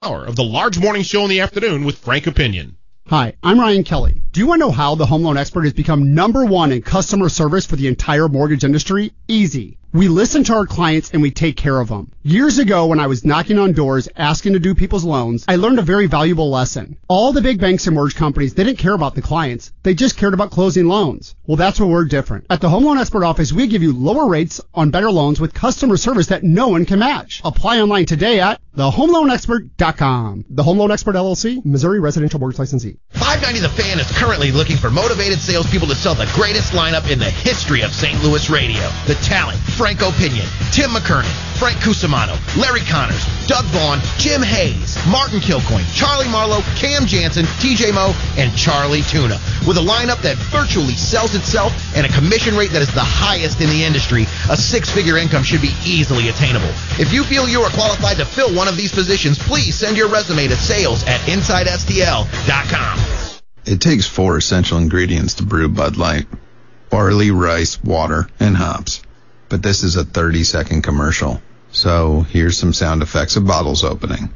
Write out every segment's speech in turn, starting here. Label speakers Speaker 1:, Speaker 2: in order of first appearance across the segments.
Speaker 1: hour of the large morning show in the afternoon with Frank Opinion.
Speaker 2: Hi, I'm Ryan Kelly. Do you want to know how the Home Loan Expert has become #1 in customer service for the entire mortgage industry? Easy. We listen to our clients and we take care of them. Years ago, when I was knocking on doors asking to do people's loans, I learned a very valuable lesson. All the big banks and mortgage companies didn't care about the clients. They just cared about closing loans. Well, that's where we're different. At the Home Loan Expert office, we give you lower rates on better loans with customer service that no one can match. Apply online today at thehomeloanexpert.com. The Home Loan Expert LLC, Missouri Residential Mortgage Licensee.
Speaker 3: 590 The Fan is currently looking for motivated salespeople to sell the greatest lineup in the history of St. Louis radio. The talent, Frank Opinion, Tim McKernan, Frank Cusimano, Larry Connors, Doug Vaughn, Jim Hayes, Martin Kilcoyne, Charlie Marlowe, Cam Jansen, TJ Moe, and Charlie Tuna. With a lineup that virtually sells itself and a commission rate that is the highest in the industry, a six-figure income should be easily attainable. If you feel you are qualified to fill one of these positions, please send your resume to sales@InsideSTL.com.
Speaker 4: It takes 4 essential ingredients to brew Bud Light: barley, rice, water, and hops. But this is a 30-second commercial. So here's some sound effects of bottles opening.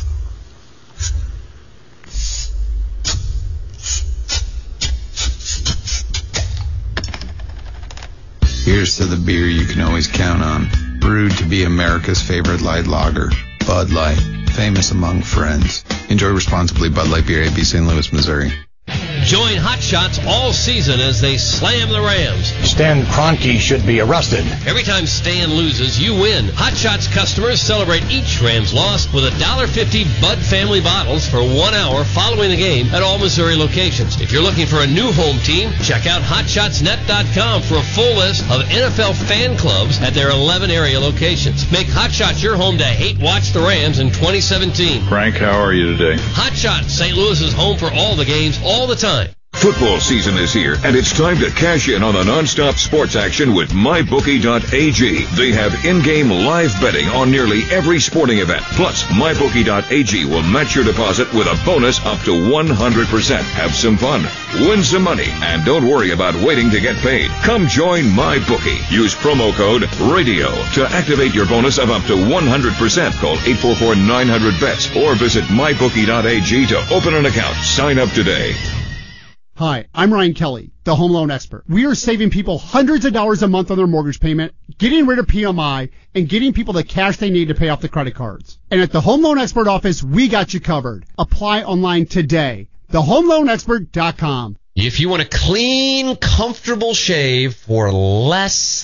Speaker 4: Here's to the beer you can always count on. Brewed to be America's favorite light lager, Bud Light, famous among friends. Enjoy responsibly. Bud Light Beer, AB, St. Louis, Missouri.
Speaker 5: Join Hot Shots all season as they slam the Rams.
Speaker 6: Stan Kroenke should be arrested.
Speaker 5: Every time Stan loses, you win. Hot Shots customers celebrate each Rams loss with $1.50 Bud family bottles for 1 hour following the game at all Missouri locations. If you're looking for a new home team, check out HotShotsNet.com for a full list of NFL fan clubs at their 11 area locations. Make Hot Shots your home to hate watch the Rams in 2017.
Speaker 7: Frank, how are you today?
Speaker 5: Hot Shots, St. Louis is home for all the games, all the time.
Speaker 7: Football season is here, and it's time to cash in on the nonstop sports action with MyBookie.ag. They have in-game live betting on nearly every sporting event. Plus, MyBookie.ag will match your deposit with a bonus up to 100%. Have some fun, win some money, and don't worry about waiting to get paid. Come join MyBookie. Use promo code RADIO to activate your bonus of up to 100%. Call 844-900-BETS or visit MyBookie.ag to open an account. Sign up today.
Speaker 2: Hi, I'm Ryan Kelly, the Home Loan Expert. We are saving people hundreds of dollars a month on their mortgage payment, getting rid of PMI, and getting people the cash they need to pay off the credit cards. And at the Home Loan Expert office, we got you covered. Apply online today. TheHomeLoanExpert.com.
Speaker 5: If you want a clean, comfortable shave for less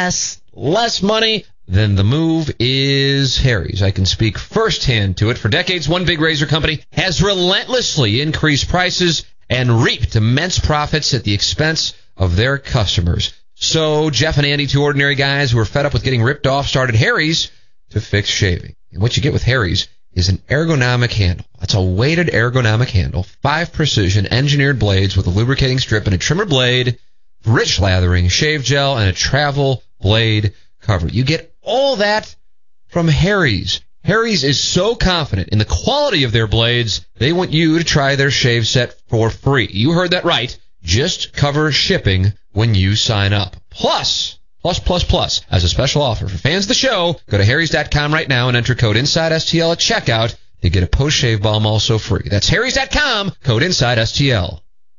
Speaker 5: money, then the move is Harry's. I can speak firsthand to it. For decades, one big razor company has relentlessly increased prices and reaped immense profits at the expense of their customers. So Jeff and Andy, two ordinary guys who were fed up with getting ripped off, started Harry's to fix shaving. And what you get with Harry's is an ergonomic handle. That's a weighted ergonomic handle, 5 precision engineered blades with a lubricating strip and a trimmer blade, rich lathering, shave gel, and a travel blade cover. You get all that from Harry's. Harry's is so confident in the quality of their blades, they want you to try their shave set for free. You heard that right. Just cover shipping when you sign up. Plus, as a special offer for fans of the show, go to harrys.com right now and enter code INSIDESTL at checkout to get a post-shave balm also free. That's harrys.com, code INSIDESTL.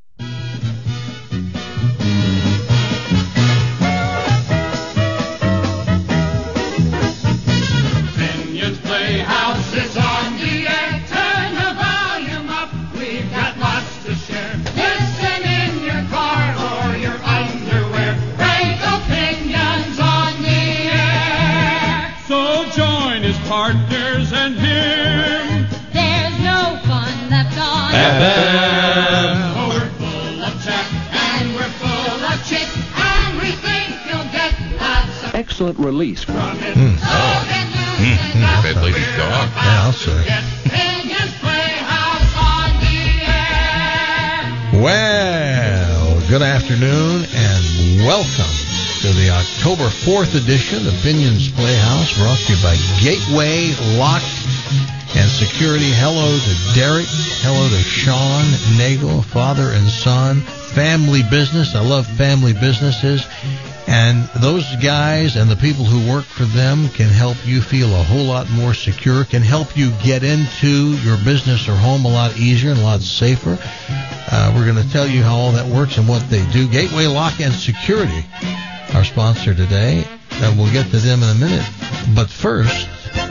Speaker 8: Partners and him. There's no fun left on FM. Oh, we're full of chat and we're full of chit, and we think you'll get lots of
Speaker 6: excellent release from
Speaker 8: it.
Speaker 9: Bad Lady Dog.
Speaker 6: Yeah, I'll say.
Speaker 8: Opinions Playhouse on the air.
Speaker 10: Well, good afternoon and welcome to the October 4th edition of Opinions Playhouse, brought to you by Gateway Lock and Security. Hello to Derek. Hello to Sean Nagel, father and son. Family business. I love family businesses. And those guys and the people who work for them can help you feel a whole lot more secure, can help you get into your business or home a lot easier and a lot safer. We're going to tell you how all that works and what they do. Gateway Lock and Security, our sponsor today, and we'll get to them in a minute. But first,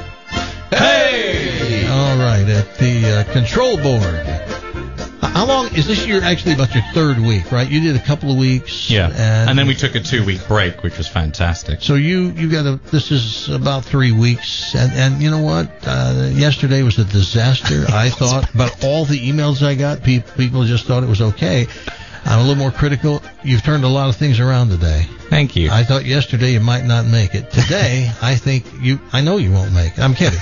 Speaker 10: hey! All right, at the control board. How long is this year? Actually, about your third week, right? You did a couple of weeks.
Speaker 11: Yeah, and then we took a 2-week break, which was fantastic.
Speaker 10: So you got this is about 3 weeks, and you know what? Yesterday was a disaster, I thought, but all the emails I got, people just thought it was okay. I'm a little more critical. You've turned a lot of things around today.
Speaker 11: Thank you.
Speaker 10: I thought yesterday you might not make it. Today, I know you won't make it. I'm kidding.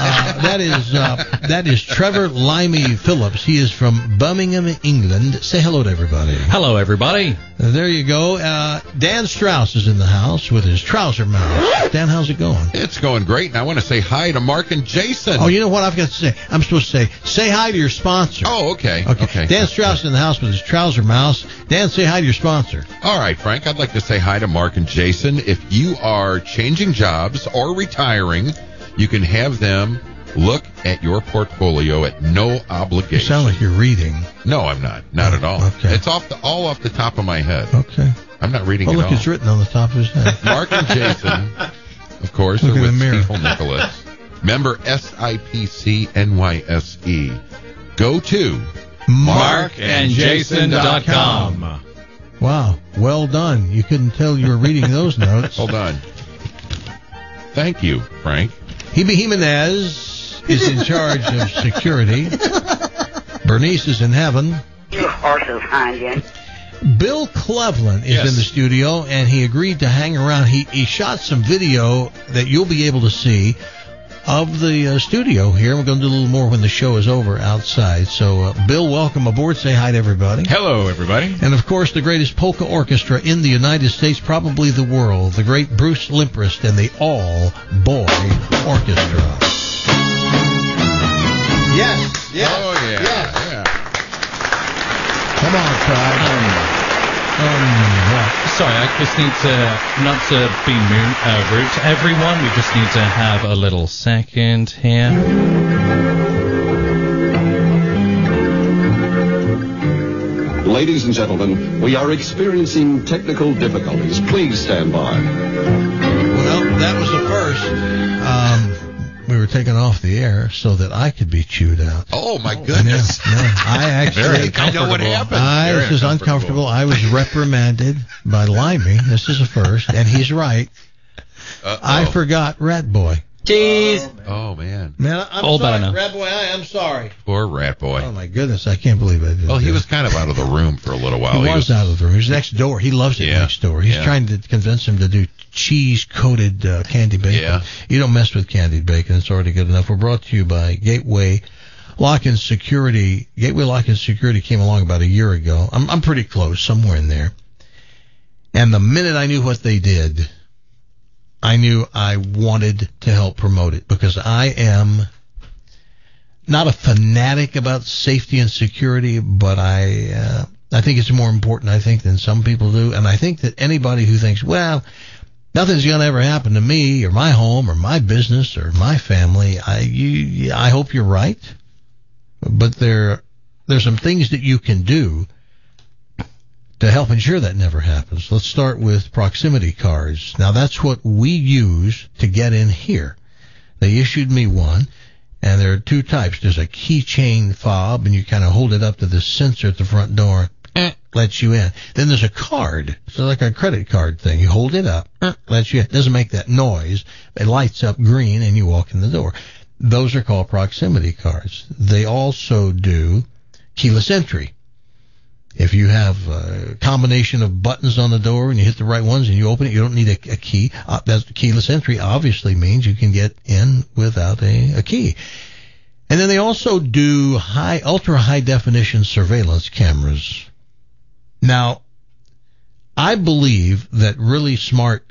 Speaker 10: That is Trevor Limey Phillips. He is from Birmingham, England. Say hello to everybody.
Speaker 11: Hello, everybody.
Speaker 10: There you go. Dan Strauss is in the house with his trouser mouse. Dan, how's it going?
Speaker 9: It's going great, and I want to say hi to Mark and Jason.
Speaker 10: Oh, you know what I've got to say? I'm supposed to say hi to your sponsor.
Speaker 9: Oh, okay.
Speaker 10: Dan Strauss in the house with his trouser mouse. Dan, say hi to your sponsor.
Speaker 9: All right, Frank, I'd like to say hi to Mark and Jason. If you are changing jobs or retiring, you can have them look at your portfolio at no obligation.
Speaker 10: You sound like you're reading.
Speaker 9: No, I'm not. Not at all.
Speaker 10: Okay.
Speaker 9: It's all off the top of my head.
Speaker 10: Okay.
Speaker 9: I'm not reading
Speaker 10: look,
Speaker 9: at all.
Speaker 10: It's written on the top of his head.
Speaker 9: Mark and Jason, of course,
Speaker 10: look
Speaker 9: are with
Speaker 10: the
Speaker 9: Stiefel Nicholas. Member SIPC NYSE. Go to
Speaker 11: markandjason.com.
Speaker 10: Wow, well done. You couldn't tell you were reading those notes.
Speaker 9: Hold on. Thank you, Frank.
Speaker 10: Hebe Jimenez is in charge of security. Bernice is in heaven.
Speaker 12: You horses, Hanyan.
Speaker 10: Bill Cleveland is in the studio, and he agreed to hang around. He shot some video that you'll be able to see of the studio here. We're going to do a little more when the show is over outside. So, Bill, welcome aboard. Say hi to everybody.
Speaker 11: Hello, everybody.
Speaker 10: And, of course, the greatest polka orchestra in the United States, probably the world, the great Bruce Limprist and the All-Boy Orchestra. Yes.
Speaker 9: Oh, yeah.
Speaker 10: Yes.
Speaker 9: Yeah.
Speaker 10: Come on, Clyde. What?
Speaker 11: Sorry, I just need to, not to be rude to everyone, we just need to have a little second here.
Speaker 13: Ladies and gentlemen, we are experiencing technical difficulties. Please stand by.
Speaker 10: Well, that was the first. We were taken off the air so that I could be chewed out.
Speaker 9: Oh, my goodness.
Speaker 10: No, I actually...
Speaker 9: I know what happened.
Speaker 10: This is uncomfortable. I was reprimanded by Limey. This is a first, and he's right. I forgot Rat Boy.
Speaker 11: Jeez.
Speaker 9: Oh, man.
Speaker 10: Man, I'm
Speaker 11: All
Speaker 10: sorry.
Speaker 11: better now.
Speaker 10: Rat Boy, I am sorry.
Speaker 9: Poor Rat Boy.
Speaker 10: Oh, my goodness. I can't believe I did
Speaker 9: Well, he
Speaker 10: that.
Speaker 9: was kind of out of the room for a little while.
Speaker 10: He was out of the room. He was next door. He loves it next door. He's trying to convince him to do cheese-coated candy bacon.
Speaker 9: Yeah.
Speaker 10: You don't mess with candied bacon. It's already good enough. We're brought to you by Gateway Lock and Security. Gateway Lock and Security came along about a year ago. I'm pretty close, somewhere in there. And the minute I knew what they did, I knew I wanted to help promote it, because I am not a fanatic about safety and security, but I think it's more important, than some people do. And I think that anybody who thinks, well, nothing's going to ever happen to me or my home or my business or my family, I hope you're right. But there's some things that you can do to help ensure that never happens. Let's start with proximity cards. Now, that's what we use to get in here. They issued me one, and there are two types. There's a keychain fob, and you kind of hold it up to the sensor at the front door, lets you in. Then there's a card. So like a credit card thing. You hold it up, lets you in. It doesn't make that noise. It lights up green, and you walk in the door. Those are called proximity cards. They also do keyless entry. If you have a combination of buttons on the door and you hit the right ones and you open it, you don't need a key. That's keyless entry obviously means you can get in without a key. And then they also do ultra high definition surveillance cameras. Now, I believe that really smart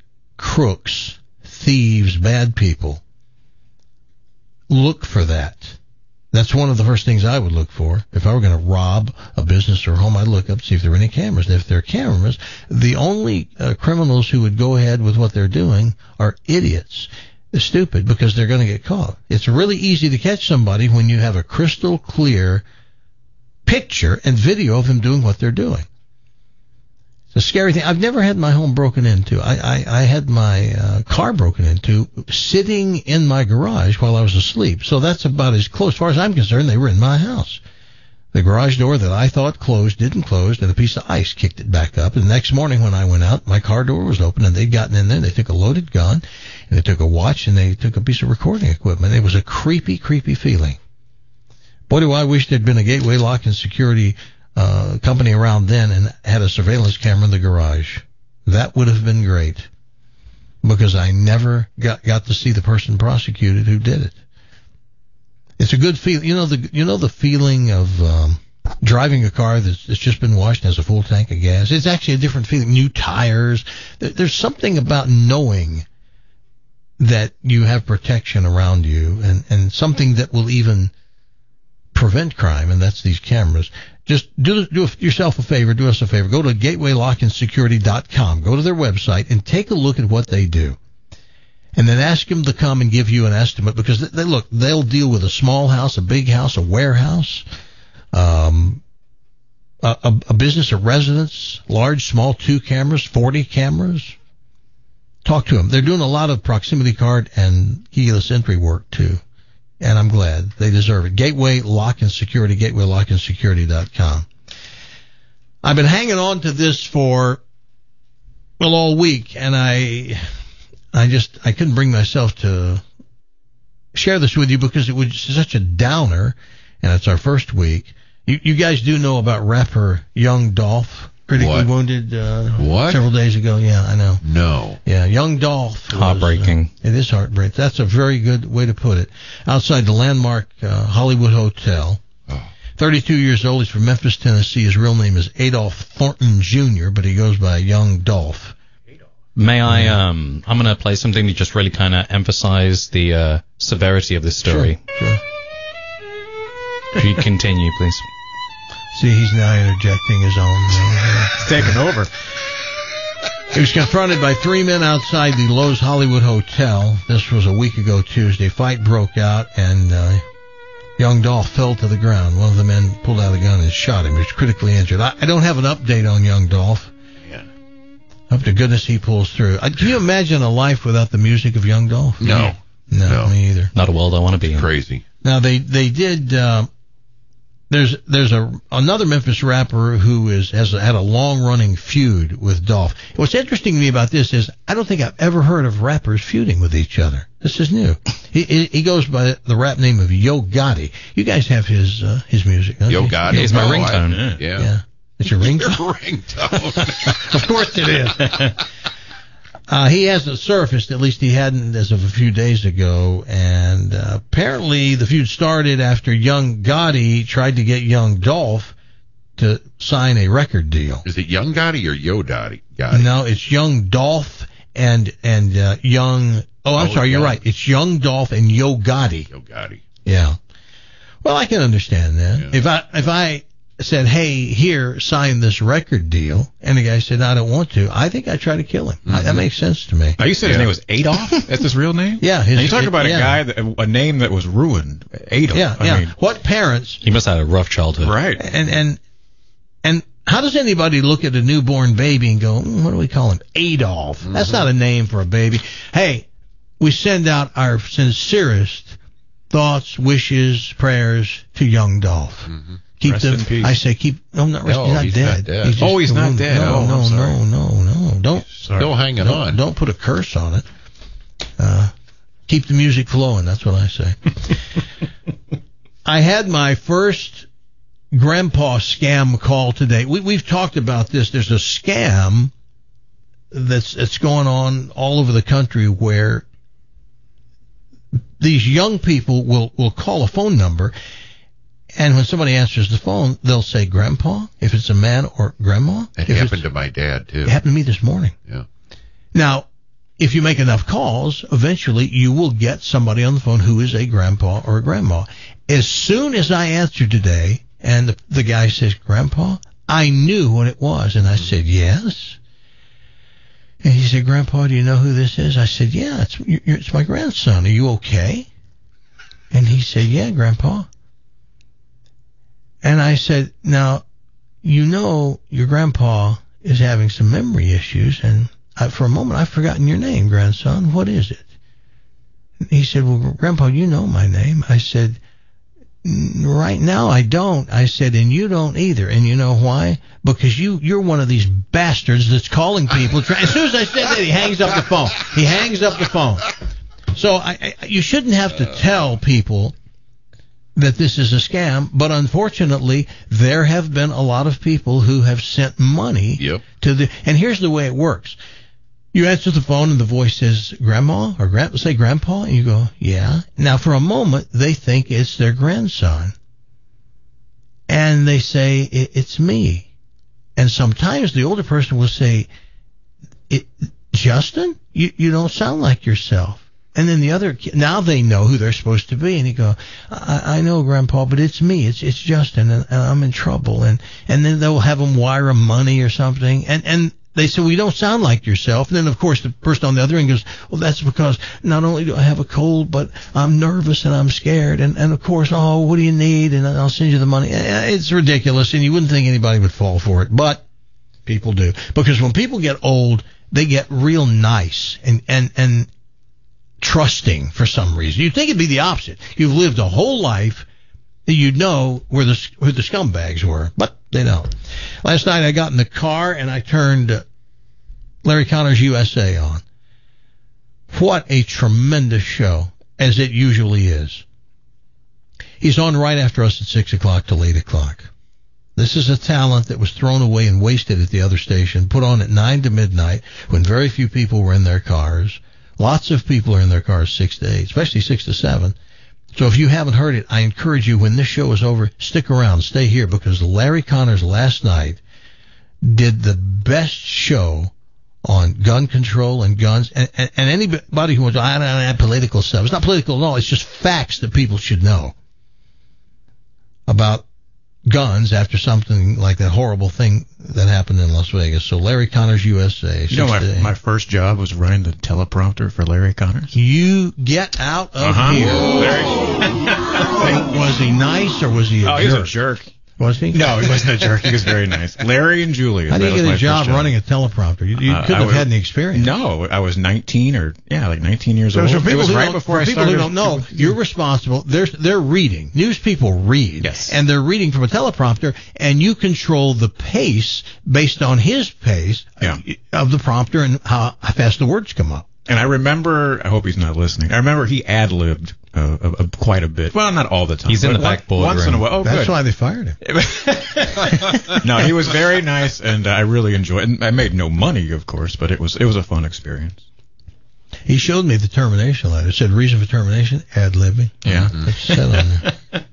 Speaker 10: crooks, thieves, bad people look for that. That's one of the first things I would look for. If I were going to rob a business or home, I'd look up, see if there are any cameras. And if there are cameras, the only criminals who would go ahead with what they're doing are idiots. They're stupid because they're going to get caught. It's really easy to catch somebody when you have a crystal clear picture and video of them doing what they're doing. It's a scary thing. I've never had my home broken into. I had my car broken into sitting in my garage while I was asleep. So that's about as close. As far as I'm concerned, they were in my house. The garage door that I thought closed didn't close, and a piece of ice kicked it back up. And the next morning when I went out, my car door was open, and they'd gotten in there. They took a loaded gun, and they took a watch, and they took a piece of recording equipment. It was a creepy, creepy feeling. Boy, do I wish there'd been a Gateway Lock and Security company around then and had a surveillance camera in the garage. That would have been great, because I never got to see the person prosecuted who did it. It's a good feeling. You know the feeling of driving a car that's just been washed and has a full tank of gas. It's actually a different feeling. New tires. There's something about knowing that you have protection around you, and something that will even prevent crime, and that's these cameras. Just do yourself a favor, do us a favor. Go to gatewaylockandSecurity.com. Go to their website and take a look at what they do. And then ask them to come and give you an estimate, because they'll deal with a small house, a big house, a warehouse, a business, a residence, large, small, 2 cameras, 40 cameras. Talk to them. They're doing a lot of proximity card and keyless entry work too. And I'm glad. They deserve it. Gateway Lock and Security, gatewaylockandSecurity.com. I've been hanging on to this for, all week, and I couldn't bring myself to share this with you because it was such a downer, and it's our first week. You guys do know about rapper Young Dolph, critically wounded several days ago? Yeah, I know.
Speaker 9: No.
Speaker 10: Yeah, Young Dolph.
Speaker 11: Heartbreaking.
Speaker 10: It is heartbreaking. That's a very good way to put it. Outside the landmark Hollywood Hotel. 32 years old. He's from Memphis, Tennessee. His real name is Adolph Thornton Jr., but he goes by Young Dolph.
Speaker 11: May I, I'm going to play something to just really kind of emphasize the severity of this story.
Speaker 10: Sure.
Speaker 11: If you continue, please.
Speaker 10: See, he's now interjecting his own.
Speaker 14: He's taking over.
Speaker 10: He was confronted by 3 men outside the Lowe's Hollywood Hotel. This was a week ago Tuesday. Fight broke out, and Young Dolph fell to the ground. One of the men pulled out a gun and shot him. He was critically injured. I don't have an update on Young Dolph. Hope to goodness he pulls through. Can you imagine a life without the music of Young Dolph?
Speaker 9: No,
Speaker 10: me either.
Speaker 11: Not a world I want to be in.
Speaker 9: Crazy.
Speaker 10: Now they did. There's another Memphis rapper who has had a long running feud with Dolph. What's interesting to me about this is I don't think I've ever heard of rappers feuding with each other. This is new. He goes by the rap name of Yo Gotti. You guys have his music, don't you?
Speaker 9: Yo Gotti.
Speaker 11: He's my ringtone.
Speaker 10: Yeah. It's your ringtone?
Speaker 9: Your ringtone.
Speaker 10: Of course it is. He hasn't surfaced, at least he hadn't as of a few days ago, and apparently the feud started after Young Gotti tried to get Young Dolph to sign a record deal.
Speaker 9: Is it Young Gotti or Yo Gotti?
Speaker 10: No, it's Young Dolph and Young... Oh, I'm sorry, you're right. It's Young Dolph and Yo Gotti.
Speaker 9: Yo Gotti.
Speaker 10: Yeah. Well, I can understand that. Yeah. If I said, hey, here, sign this record deal, and the guy said, I don't want to, I think I'd try to kill him. That makes sense to me.
Speaker 14: Now, you said his name was Adolph? That's his real name?
Speaker 10: Yeah.
Speaker 14: Now, you talk about a guy, a name that was ruined. Adolph.
Speaker 10: Yeah,
Speaker 14: I mean,
Speaker 10: what parents...
Speaker 11: He must have had a rough childhood.
Speaker 14: Right.
Speaker 10: And how does anybody look at a newborn baby and go, what do we call him? Adolph. Mm-hmm. That's not a name for a baby. Hey, we send out our sincerest thoughts, wishes, prayers to Young Dolph. Mm-hmm. Keep
Speaker 14: rest in peace.
Speaker 10: I say keep. No, not rest. He's not dead.
Speaker 9: He's
Speaker 14: not dead.
Speaker 10: No. Don't.
Speaker 9: Still hanging on.
Speaker 10: Don't put a curse on it. Keep the music flowing. That's what I say. I had my first grandpa scam call today. We've talked about this. There's a scam that's going on all over the country where these young people will call a phone number. And when somebody answers the phone, they'll say grandpa, if it's a man, or grandma.
Speaker 9: It happened to my dad, too.
Speaker 10: It happened to me this morning.
Speaker 9: Yeah.
Speaker 10: Now, if you make enough calls, eventually you will get somebody on the phone who is a grandpa or a grandma. As soon as I answered today, and the guy says, Grandpa, I knew what it was. And I said, yes. And he said, Grandpa, do you know who this is? I said, yeah, it's my grandson. Are you okay? And he said, yeah, Grandpa. And I said, now, you know your grandpa is having some memory issues, and for a moment I've forgotten your name, grandson. What is it? And he said, well, Grandpa, you know my name. I said, right now I don't. I said, and you don't either. And you know why? Because you're one of these bastards that's calling people. As soon as I said that, he hangs up the phone. He hangs up the phone. So you shouldn't have to tell people that this is a scam, but unfortunately, there have been a lot of people who have sent money to the. And here's the way it works: you answer the phone, and the voice says, "Grandma," or say "Grandpa," and you go, "Yeah." Now, for a moment, they think it's their grandson, and they say, "It's me." And sometimes the older person will say, "Justin, you don't sound like yourself." And then the other kid, now they know who they're supposed to be, and he go, I know, Grandpa, but it's me, it's Justin, and I'm in trouble. And then they'll have them wire him money or something, and they say, well, you don't sound like yourself. And then, of course, the person on the other end goes, well, that's because not only do I have a cold, but I'm nervous and I'm scared. And of course, oh, what do you need? And I'll send you the money. It's ridiculous, and you wouldn't think anybody would fall for it, but people do. Because when people get old, they get real nice and trusting for some reason. You'd think it'd be the opposite. You've lived a whole life, you'd know who the scumbags were, but they don't. Last night I got in the car and I turned Larry Connors USA on. What a tremendous show, as it usually is. He's on right after us at 6 o'clock till 8 o'clock. This is a talent that was thrown away and wasted at the other station, put on at 9 to midnight when very few people were in their cars. Lots of people are in their cars 6 to 8, especially 6 to 7. So if you haven't heard it, I encourage you, when this show is over, stick around, stay here, because Larry Connors last night did the best show on gun control and guns. And anybody who wants, I don't have political stuff. It's not political at all. It's just facts that people should know about guns after something like that horrible thing that happened in Las Vegas. So Larry Connors USA.
Speaker 14: You know, my first job was running the teleprompter for Larry Connors.
Speaker 10: You get out of here. Was he nice or was he a jerk?
Speaker 14: He was a jerk.
Speaker 10: Was he?
Speaker 14: No, he wasn't a jerk. He was very nice. Larry and Julius.
Speaker 10: How did you get a job running a teleprompter? You couldn't have had any experience.
Speaker 14: No, I was 19 like 19 years old.
Speaker 10: So
Speaker 14: it was right before I started.
Speaker 10: People who don't know, you're responsible. They're reading. News people read.
Speaker 14: Yes.
Speaker 10: And they're reading from a teleprompter, and you control the pace based on his pace of the prompter and how fast the words come up.
Speaker 14: And I remember, I hope he's not listening, I remember he ad-libbed quite a bit. Well, not all the time.
Speaker 11: He's in the back boardroom.
Speaker 14: Once in a while. Oh,
Speaker 10: That's
Speaker 14: good.
Speaker 10: why they fired him.
Speaker 14: No, he was very nice, and I really enjoyed it. I made no money, of course, but it was a fun experience.
Speaker 10: He showed me the termination letter. It said reason for termination, ad-libbing.
Speaker 14: Yeah.
Speaker 10: It said on there.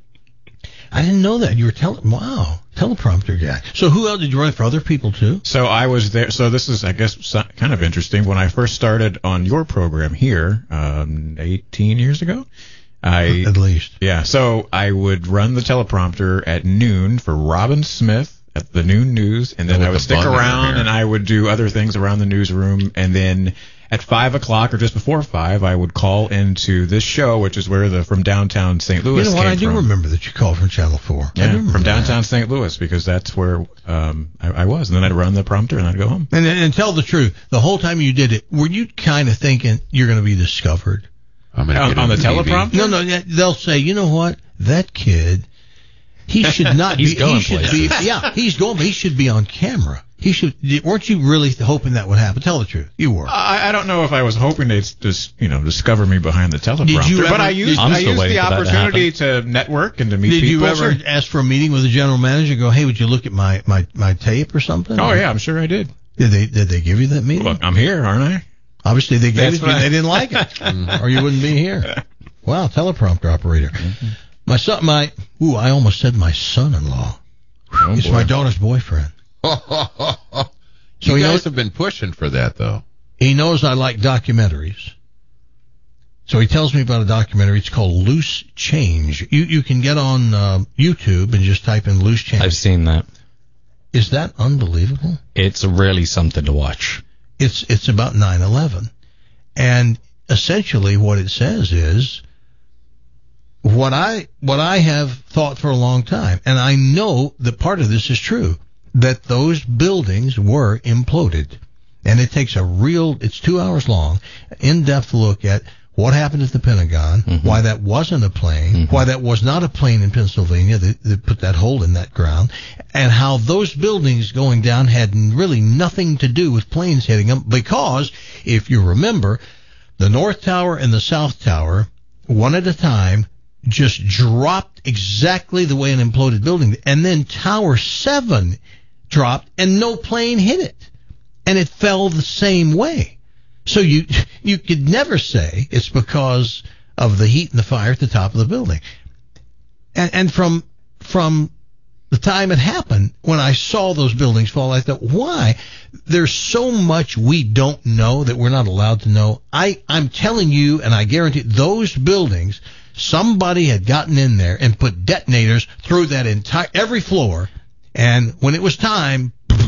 Speaker 10: I didn't know that. You were teleprompter guy. So who else did you run for? Other people too?
Speaker 14: So I was there. So this is, I guess, kind of interesting. When I first started on your program here, 18 years ago,
Speaker 10: at least.
Speaker 14: Yeah. So I would run the teleprompter at noon for Robin Smith at the noon news, and then I would stick around and I would do other things around the newsroom, and then at 5 o'clock or just before 5, I would call into this show, which is where from downtown St. Louis.
Speaker 10: You know what? I do remember that you called from Channel 4.
Speaker 14: Yeah, from downtown St. Louis, because that's where I was. And then I'd run the prompter and I'd go home.
Speaker 10: And tell the truth, the whole time you did it, were you kind of thinking you're going to be discovered?
Speaker 14: On the teleprompter?
Speaker 10: No, they'll say, you know what? That kid, he should not
Speaker 11: he's
Speaker 10: be.
Speaker 11: Going
Speaker 10: he should
Speaker 11: places.
Speaker 10: be. Yeah, he's going, but he should be on camera. He should. Weren't you really hoping that would happen? Tell the truth. You were.
Speaker 14: I don't know if I was hoping they'd just discover me behind the teleprompter.
Speaker 10: Did you ever,
Speaker 14: but I used the opportunity to network and to meet people.
Speaker 10: Did you ever ask for a meeting with the general manager and go, hey, would you look at my tape or something?
Speaker 14: Oh, yeah, I'm sure I did.
Speaker 10: Did they give you that meeting?
Speaker 14: Look, I'm here, aren't I?
Speaker 10: Obviously they gave it to you. They didn't like it, or you wouldn't be here. Wow, teleprompter operator. Mm-hmm. I almost said my son-in-law. It's my daughter's boyfriend.
Speaker 9: So you guys have been pushing for that, though.
Speaker 10: He knows I like documentaries. So he tells me about a documentary. It's called Loose Change. You can get on YouTube and just type in Loose Change.
Speaker 11: I've seen that.
Speaker 10: Is that unbelievable?
Speaker 11: It's really something to watch.
Speaker 10: It's about 9/11. And essentially what it says is what I have thought for a long time, and I know that part of this is true, that those buildings were imploded. And it takes it's 2 hours long, in-depth look at what happened at the Pentagon, why that wasn't a plane, why that was not a plane in Pennsylvania that put that hole in that ground, and how those buildings going down had really nothing to do with planes hitting them, because, if you remember, the North Tower and the South Tower, one at a time, just dropped exactly the way an imploded building, and then Tower 7 dropped, and no plane hit it, and it fell the same way. So you could never say it's because of the heat and the fire at the top of the building. And from the time it happened, when I saw those buildings fall, I thought, why? There's so much we don't know that we're not allowed to know. I'm telling you, and I guarantee those buildings, somebody had gotten in there and put detonators through that every floor, and when it was time,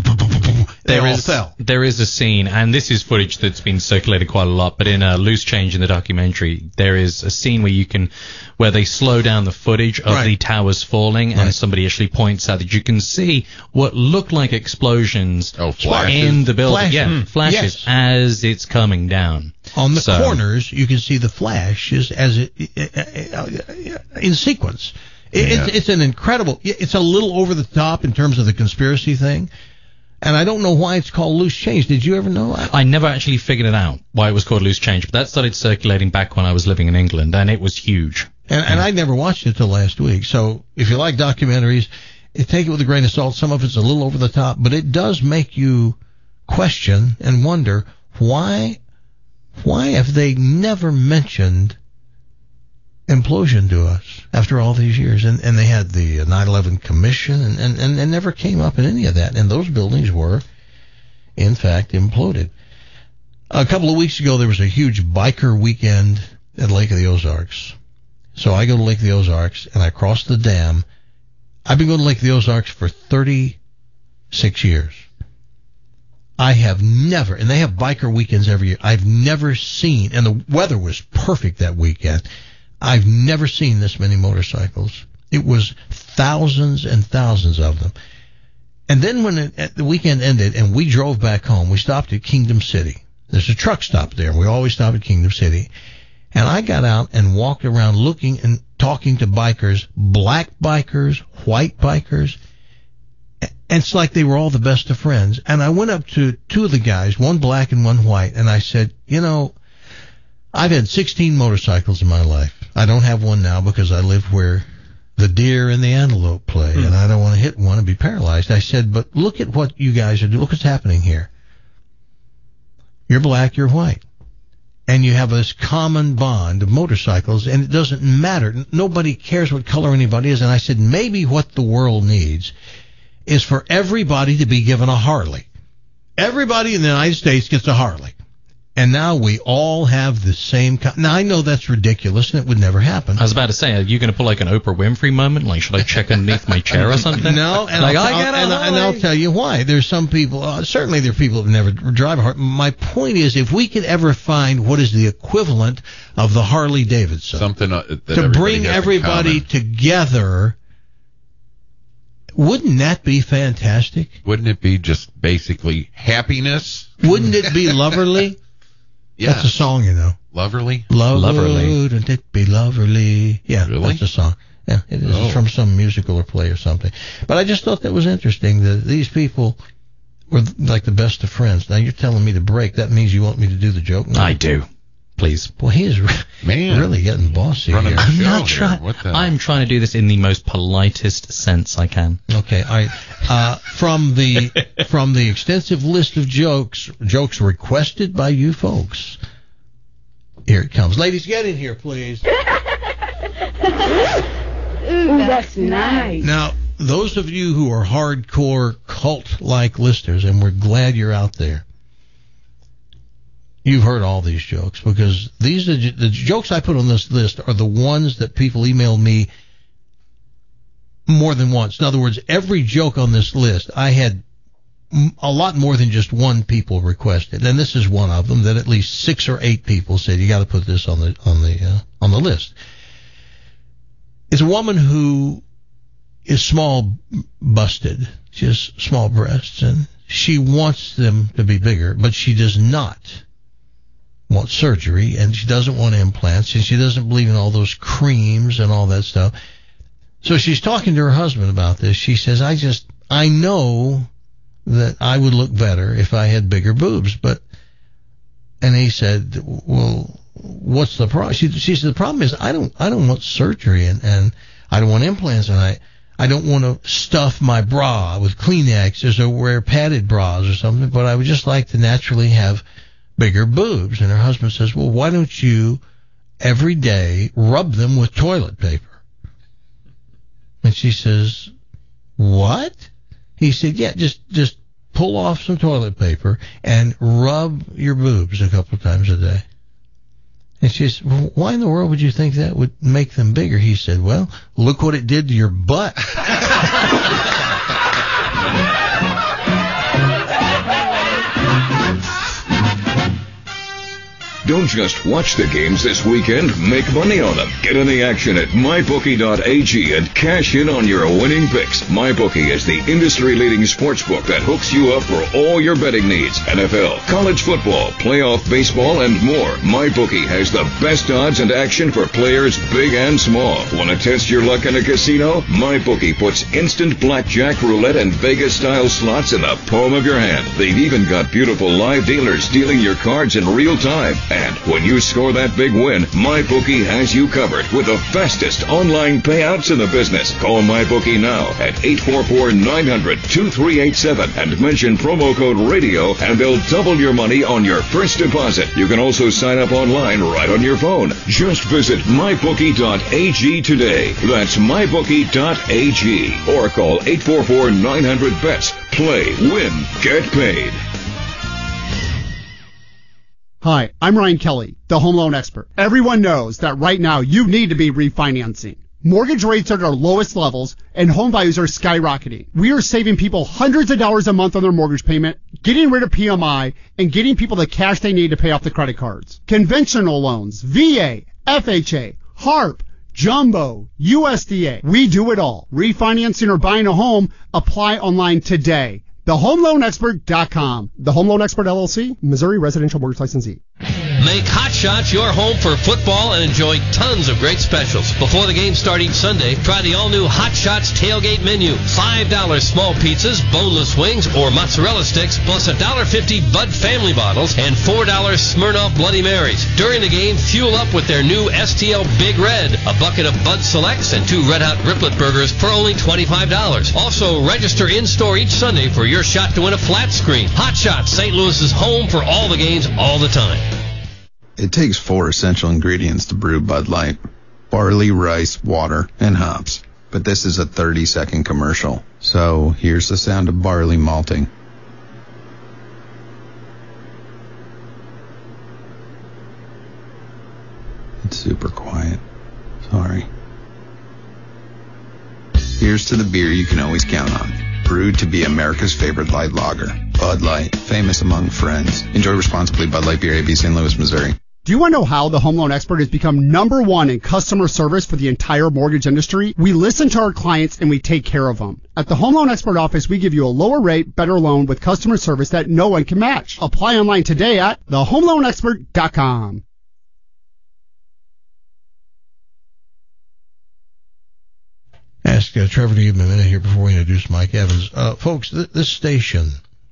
Speaker 11: There is a scene, and this is footage that's been circulated quite a lot, but in a Loose Change in the documentary, there is a scene where they slow down the footage of the towers falling, and somebody actually points out that you can see what look like explosions in the building. Flashes as it's coming down.
Speaker 10: On the corners, you can see the flashes as it in sequence. It's an incredible. It's a little over the top in terms of the conspiracy thing. And I don't know why it's called Loose Change. Did you ever know that?
Speaker 11: I never actually figured it out, why it was called Loose Change, but that started circulating back when I was living in England, and it was huge.
Speaker 10: And I never watched it till last week. So if you like documentaries, take it with a grain of salt. Some of it's a little over the top, but it does make you question and wonder, why have they never mentioned implosion to us after all these years? And they had the 9/11 Commission and never came up in any of that. And those buildings were, in fact, imploded. A couple of weeks ago, there was a huge biker weekend at Lake of the Ozarks. So I go to Lake of the Ozarks and I cross the dam. I've been going to Lake of the Ozarks for 36 years. I have never, and they have biker weekends every year, I've never seen, and the weather was perfect that weekend, I've never seen this many motorcycles. It was thousands and thousands of them. And then when the weekend ended and we drove back home, we stopped at Kingdom City. There's a truck stop there. We always stop at Kingdom City. And I got out and walked around looking and talking to bikers, black bikers, white bikers. And it's like they were all the best of friends. And I went up to two of the guys, one black and one white, and I said, I've had 16 motorcycles in my life. I don't have one now because I live where the deer and the antelope play, and I don't want to hit one and be paralyzed. I said, but look at what you guys are doing. Look what's happening here. You're black, you're white. And you have this common bond of motorcycles, and it doesn't matter. Nobody cares what color anybody is. And I said, maybe what the world needs is for everybody to be given a Harley. Everybody in the United States gets a Harley. And now we all have the same. Now, I know that's ridiculous, and it would never happen.
Speaker 11: I was about to say, are you going to pull like an Oprah Winfrey moment? Like, should I check underneath my chair or something?
Speaker 10: No, and I'll tell you why. There's some people, certainly there are people who never drive a Harley. My point is, if we could ever find what is the equivalent of the Harley Davidson,
Speaker 9: something that
Speaker 10: to bring everybody together, wouldn't that be fantastic?
Speaker 9: Wouldn't it be just basically happiness?
Speaker 10: Wouldn't it be loverly?
Speaker 9: Yeah.
Speaker 10: That's a song,
Speaker 9: Loverly?
Speaker 10: Loverly. Wouldn't it be loverly? Yeah,
Speaker 9: really?
Speaker 10: That's a song. Yeah, it is. It's from some musical or play or something. But I just thought that was interesting that these people were like the best of friends. Now you're telling me to break. That means you want me to do the joke now?
Speaker 11: I do. Please.
Speaker 10: Well, he is really getting bossy here.
Speaker 11: I'm not trying. I'm trying to do this in the most politest sense I can.
Speaker 10: Okay. All right. From the extensive list of jokes requested by you folks, here it comes. Ladies, get in here, please.
Speaker 12: Ooh, that's nice.
Speaker 10: Now, those of you who are hardcore cult-like listeners, and we're glad you're out there, you've heard all these jokes, because these are the jokes I put on this list are the ones that people emailed me more than once. In other words, every joke on this list, I had a lot more than just one people requested, and this is one of them that at least 6 or 8 people said you got to put this on the list. It's a woman who is small busted. She has small breasts, and she wants them to be bigger, but she does not want surgery, and she doesn't want implants, and she doesn't believe in all those creams and all that stuff. So she's talking to her husband about this. She says, I know that I would look better if I had bigger boobs, and he said, well, what's the problem? She said, the problem is I don't want surgery, and I don't want implants, and I don't want to stuff my bra with Kleenex or wear padded bras or something, but I would just like to naturally have bigger boobs. And her husband says, well, why don't you every day rub them with toilet paper? And she says, what? He said, yeah, just pull off some toilet paper and rub your boobs a couple of times a day. And she said, well, why in the world would you think that would make them bigger? He said, well, look what it did to your butt.
Speaker 7: Don't just watch the games this weekend, make money on them. Get in the action at MyBookie.ag and cash in on your winning picks. MyBookie is the industry-leading sportsbook that hooks you up for all your betting needs. NFL, college football, playoff baseball, and more. MyBookie has the best odds and action for players big and small. Want to test your luck in a casino? MyBookie puts instant blackjack, roulette, and Vegas-style slots in the palm of your hand. They've even got beautiful live dealers dealing your cards in real time. And when you score that big win, MyBookie has you covered with the fastest online payouts in the business. Call MyBookie now at 844-900-2387 and mention promo code RADIO, and they'll double your money on your first deposit. You can also sign up online right on your phone. Just visit MyBookie.ag today. That's MyBookie.ag. Or call 844-900-BETS. Play, win, get paid.
Speaker 2: Hi, I'm Ryan Kelly, the home loan expert. Everyone knows that right now you need to be refinancing. Mortgage rates are at their lowest levels and home values are skyrocketing. We are saving people hundreds of dollars a month on their mortgage payment, getting rid of PMI, and getting people the cash they need to pay off the credit cards. Conventional loans, VA, FHA, HARP, Jumbo, USDA. We do it all. Refinancing or buying a home, apply online today. TheHomeLoanExpert.com. The Home Loan Expert LLC, Missouri Residential Mortgage Licensee.
Speaker 15: Make Hot Shots your home for football and enjoy tons of great specials. Before the games start each Sunday, try the all-new Hot Shots tailgate menu. $5 small pizzas, boneless wings, or mozzarella sticks, plus $1.50 Bud Family bottles and $4 Smirnoff Bloody Marys. During the game, fuel up with their new STL Big Red, a bucket of Bud Selects, and 2 Red Hot Riplet burgers for only $25. Also, register in-store each Sunday for your shot to win a flat screen. Hot Shots, St. Louis's home for all the games, all the time.
Speaker 4: It takes 4 essential ingredients to brew Bud Light: barley, rice, water, and hops. But this is a 30-second commercial. So here's the sound of barley malting. It's super quiet. Sorry. Here's to the beer you can always count on. Brewed to be America's favorite light lager. Bud Light, famous among friends. Enjoy responsibly. Bud Light Beer, AB, St. Louis, Missouri.
Speaker 2: Do you want to know how the Home Loan Expert has become number one in customer service for the entire mortgage industry? We listen to our clients and we take care of them. At the Home Loan Expert office, we give you a lower rate, better loan with customer service that no one can match. Apply online today at thehomeloanexpert.com.
Speaker 10: Ask Trevor to give him a minute here before we introduce Mike Evans. Folks, this station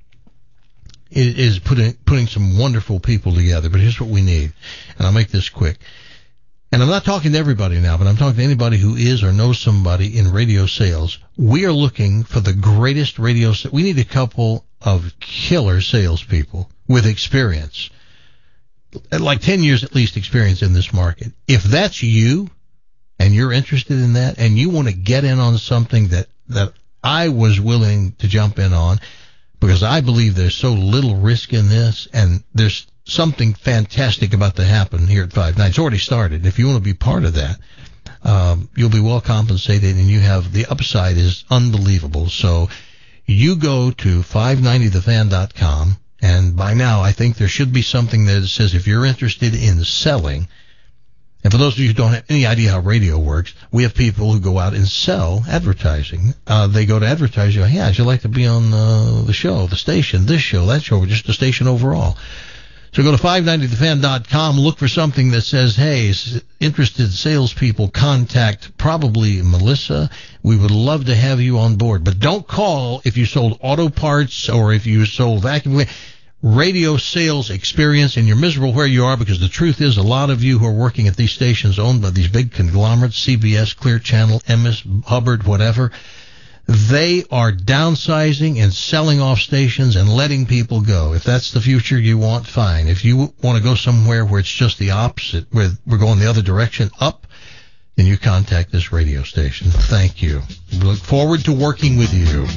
Speaker 10: is putting some wonderful people together, but here's what we need, and I'll make this quick. And I'm not talking to everybody now, but I'm talking to anybody who is or knows somebody in radio sales. We are looking for the greatest radio. We need a couple of killer salespeople with experience, like 10 years at least experience in this market. If that's you, and you're interested in that, and you want to get in on something that I was willing to jump in on, because I believe there's so little risk in this, and there's something fantastic about to happen here at 5-9. It's already started. If you want to be part of that, you'll be well compensated, and you have the upside is unbelievable. So you go to 590thefan.com, and by now I think there should be something that says if you're interested in selling. And for those of you who don't have any idea how radio works, we have people who go out and sell advertising. They go to advertising, hey, I'd like to be on the show, the station, this show, that show, or just the station overall. So go to 590thefan.com, look for something that says, hey, interested salespeople, contact probably Melissa. We would love to have you on board. But don't call if you sold auto parts or if you sold vacuum radio sales experience and you're miserable where you are, because the truth is a lot of you who are working at these stations owned by these big conglomerates, CBS, Clear Channel, MS, Hubbard, whatever, they are downsizing and selling off stations and letting people go. If that's the future you want, fine. If you want to go somewhere where it's just the opposite, where we're going the other direction, up, then you contact this radio station. Thank you. We look forward to working with you.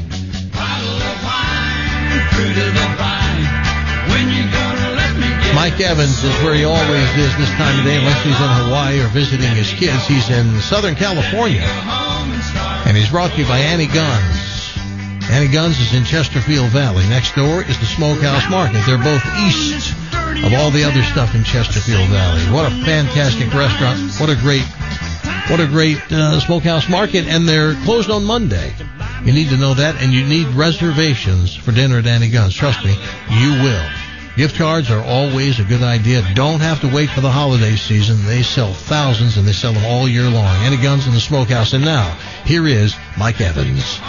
Speaker 10: Mike Evans is where he always is this time of day, unless he's in Hawaii or visiting his kids. He's in Southern California, and he's brought to you by Annie Guns. Annie Guns is in Chesterfield Valley. Next door is the Smokehouse Market. They're both east of all the other stuff in Chesterfield Valley. What a fantastic restaurant. What a great Smokehouse Market, and they're closed on Monday. You need to know that, and you need reservations for dinner at Annie Guns. Trust me, you will. Gift cards are always a good idea. Don't have to wait for the holiday season. They sell thousands, and they sell them all year long. Annie Guns in the Smokehouse. And now, here is Mike Evans.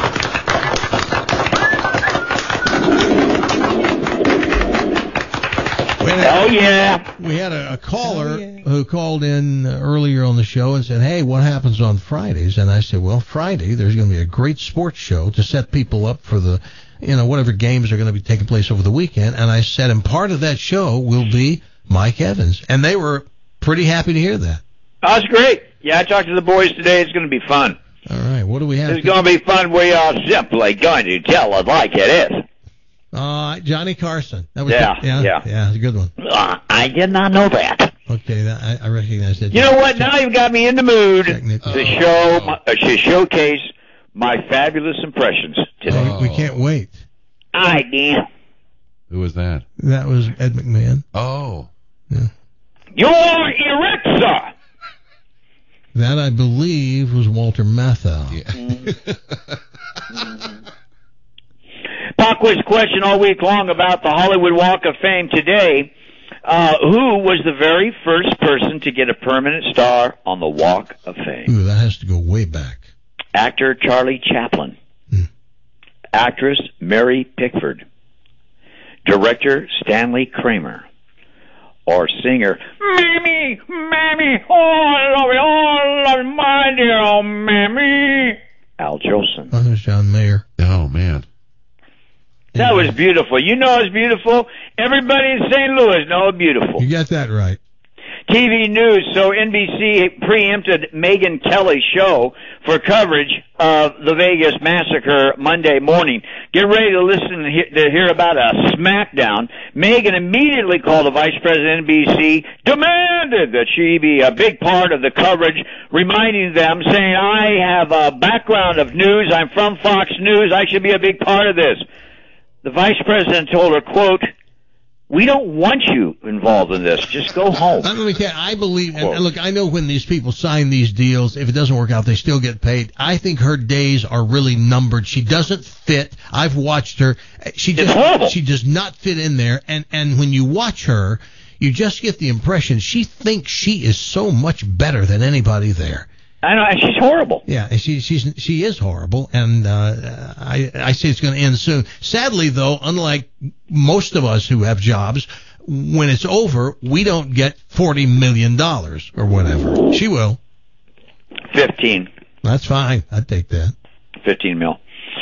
Speaker 10: We had a caller who called in earlier on the show and said, hey, what happens on Fridays? And I said, well, Friday there's going to be a great sports show to set people up for the, whatever games are going to be taking place over the weekend. And I said, and part of that show will be Mike Evans. And they were pretty happy to hear that.
Speaker 16: That's great. Yeah, I talked to the boys today. It's going to be fun.
Speaker 10: All right. What do we have?
Speaker 16: It's going to be fun. We are simply going to tell it like it is.
Speaker 10: Johnny Carson. That was
Speaker 16: yeah,
Speaker 10: it's a good one.
Speaker 16: I did not know that.
Speaker 10: Okay, I recognize that.
Speaker 16: You know what? Now you've got me in the mood to showcase my fabulous impressions today.
Speaker 10: We can't wait.
Speaker 16: I can.
Speaker 9: Who was that?
Speaker 10: That was Ed McMahon.
Speaker 9: Oh.
Speaker 10: Yeah.
Speaker 16: You're erect, sir.
Speaker 10: That, I believe, was Walter Matthau.
Speaker 9: Yeah.
Speaker 16: Pop quiz question all week long about the Hollywood Walk of Fame today. Who was the very first person to get a permanent star on the Walk of Fame?
Speaker 10: Ooh, that has to go way back.
Speaker 16: Actor Charlie Chaplin. Actress Mary Pickford. Director Stanley Kramer. Or singer Mammy, oh, I love you, my dear old Mammy. Al Jolson.
Speaker 10: Oh, there's John Mayer.
Speaker 9: Oh, man.
Speaker 16: That was beautiful. You know it's beautiful. Everybody in St. Louis know it's beautiful.
Speaker 10: You got that right.
Speaker 16: TV news. So NBC preempted Megyn Kelly's show for coverage of the Vegas massacre Monday morning. Get ready to listen to hear about a smackdown. Megyn immediately called the vice president of NBC, demanded that she be a big part of the coverage, reminding them, saying, I have a background of news. I'm from Fox News. I should be a big part of this. The vice president told her, quote, we don't want you involved in this. Just go home.
Speaker 10: Let me tell you, I believe, and look, I know when these people sign these deals, if it doesn't work out, they still get paid. I think her days are really numbered. She doesn't fit. I've watched her. She does not fit in there. And when you watch her, you just get the impression she thinks she is so much better than anybody there.
Speaker 16: I know, and she's horrible.
Speaker 10: Yeah, she is horrible, and I say it's going to end soon. Sadly, though, unlike most of us who have jobs, when it's over, we don't get $40 million or whatever. She will.
Speaker 16: 15.
Speaker 10: That's fine. I'd take that.
Speaker 16: 15 mil.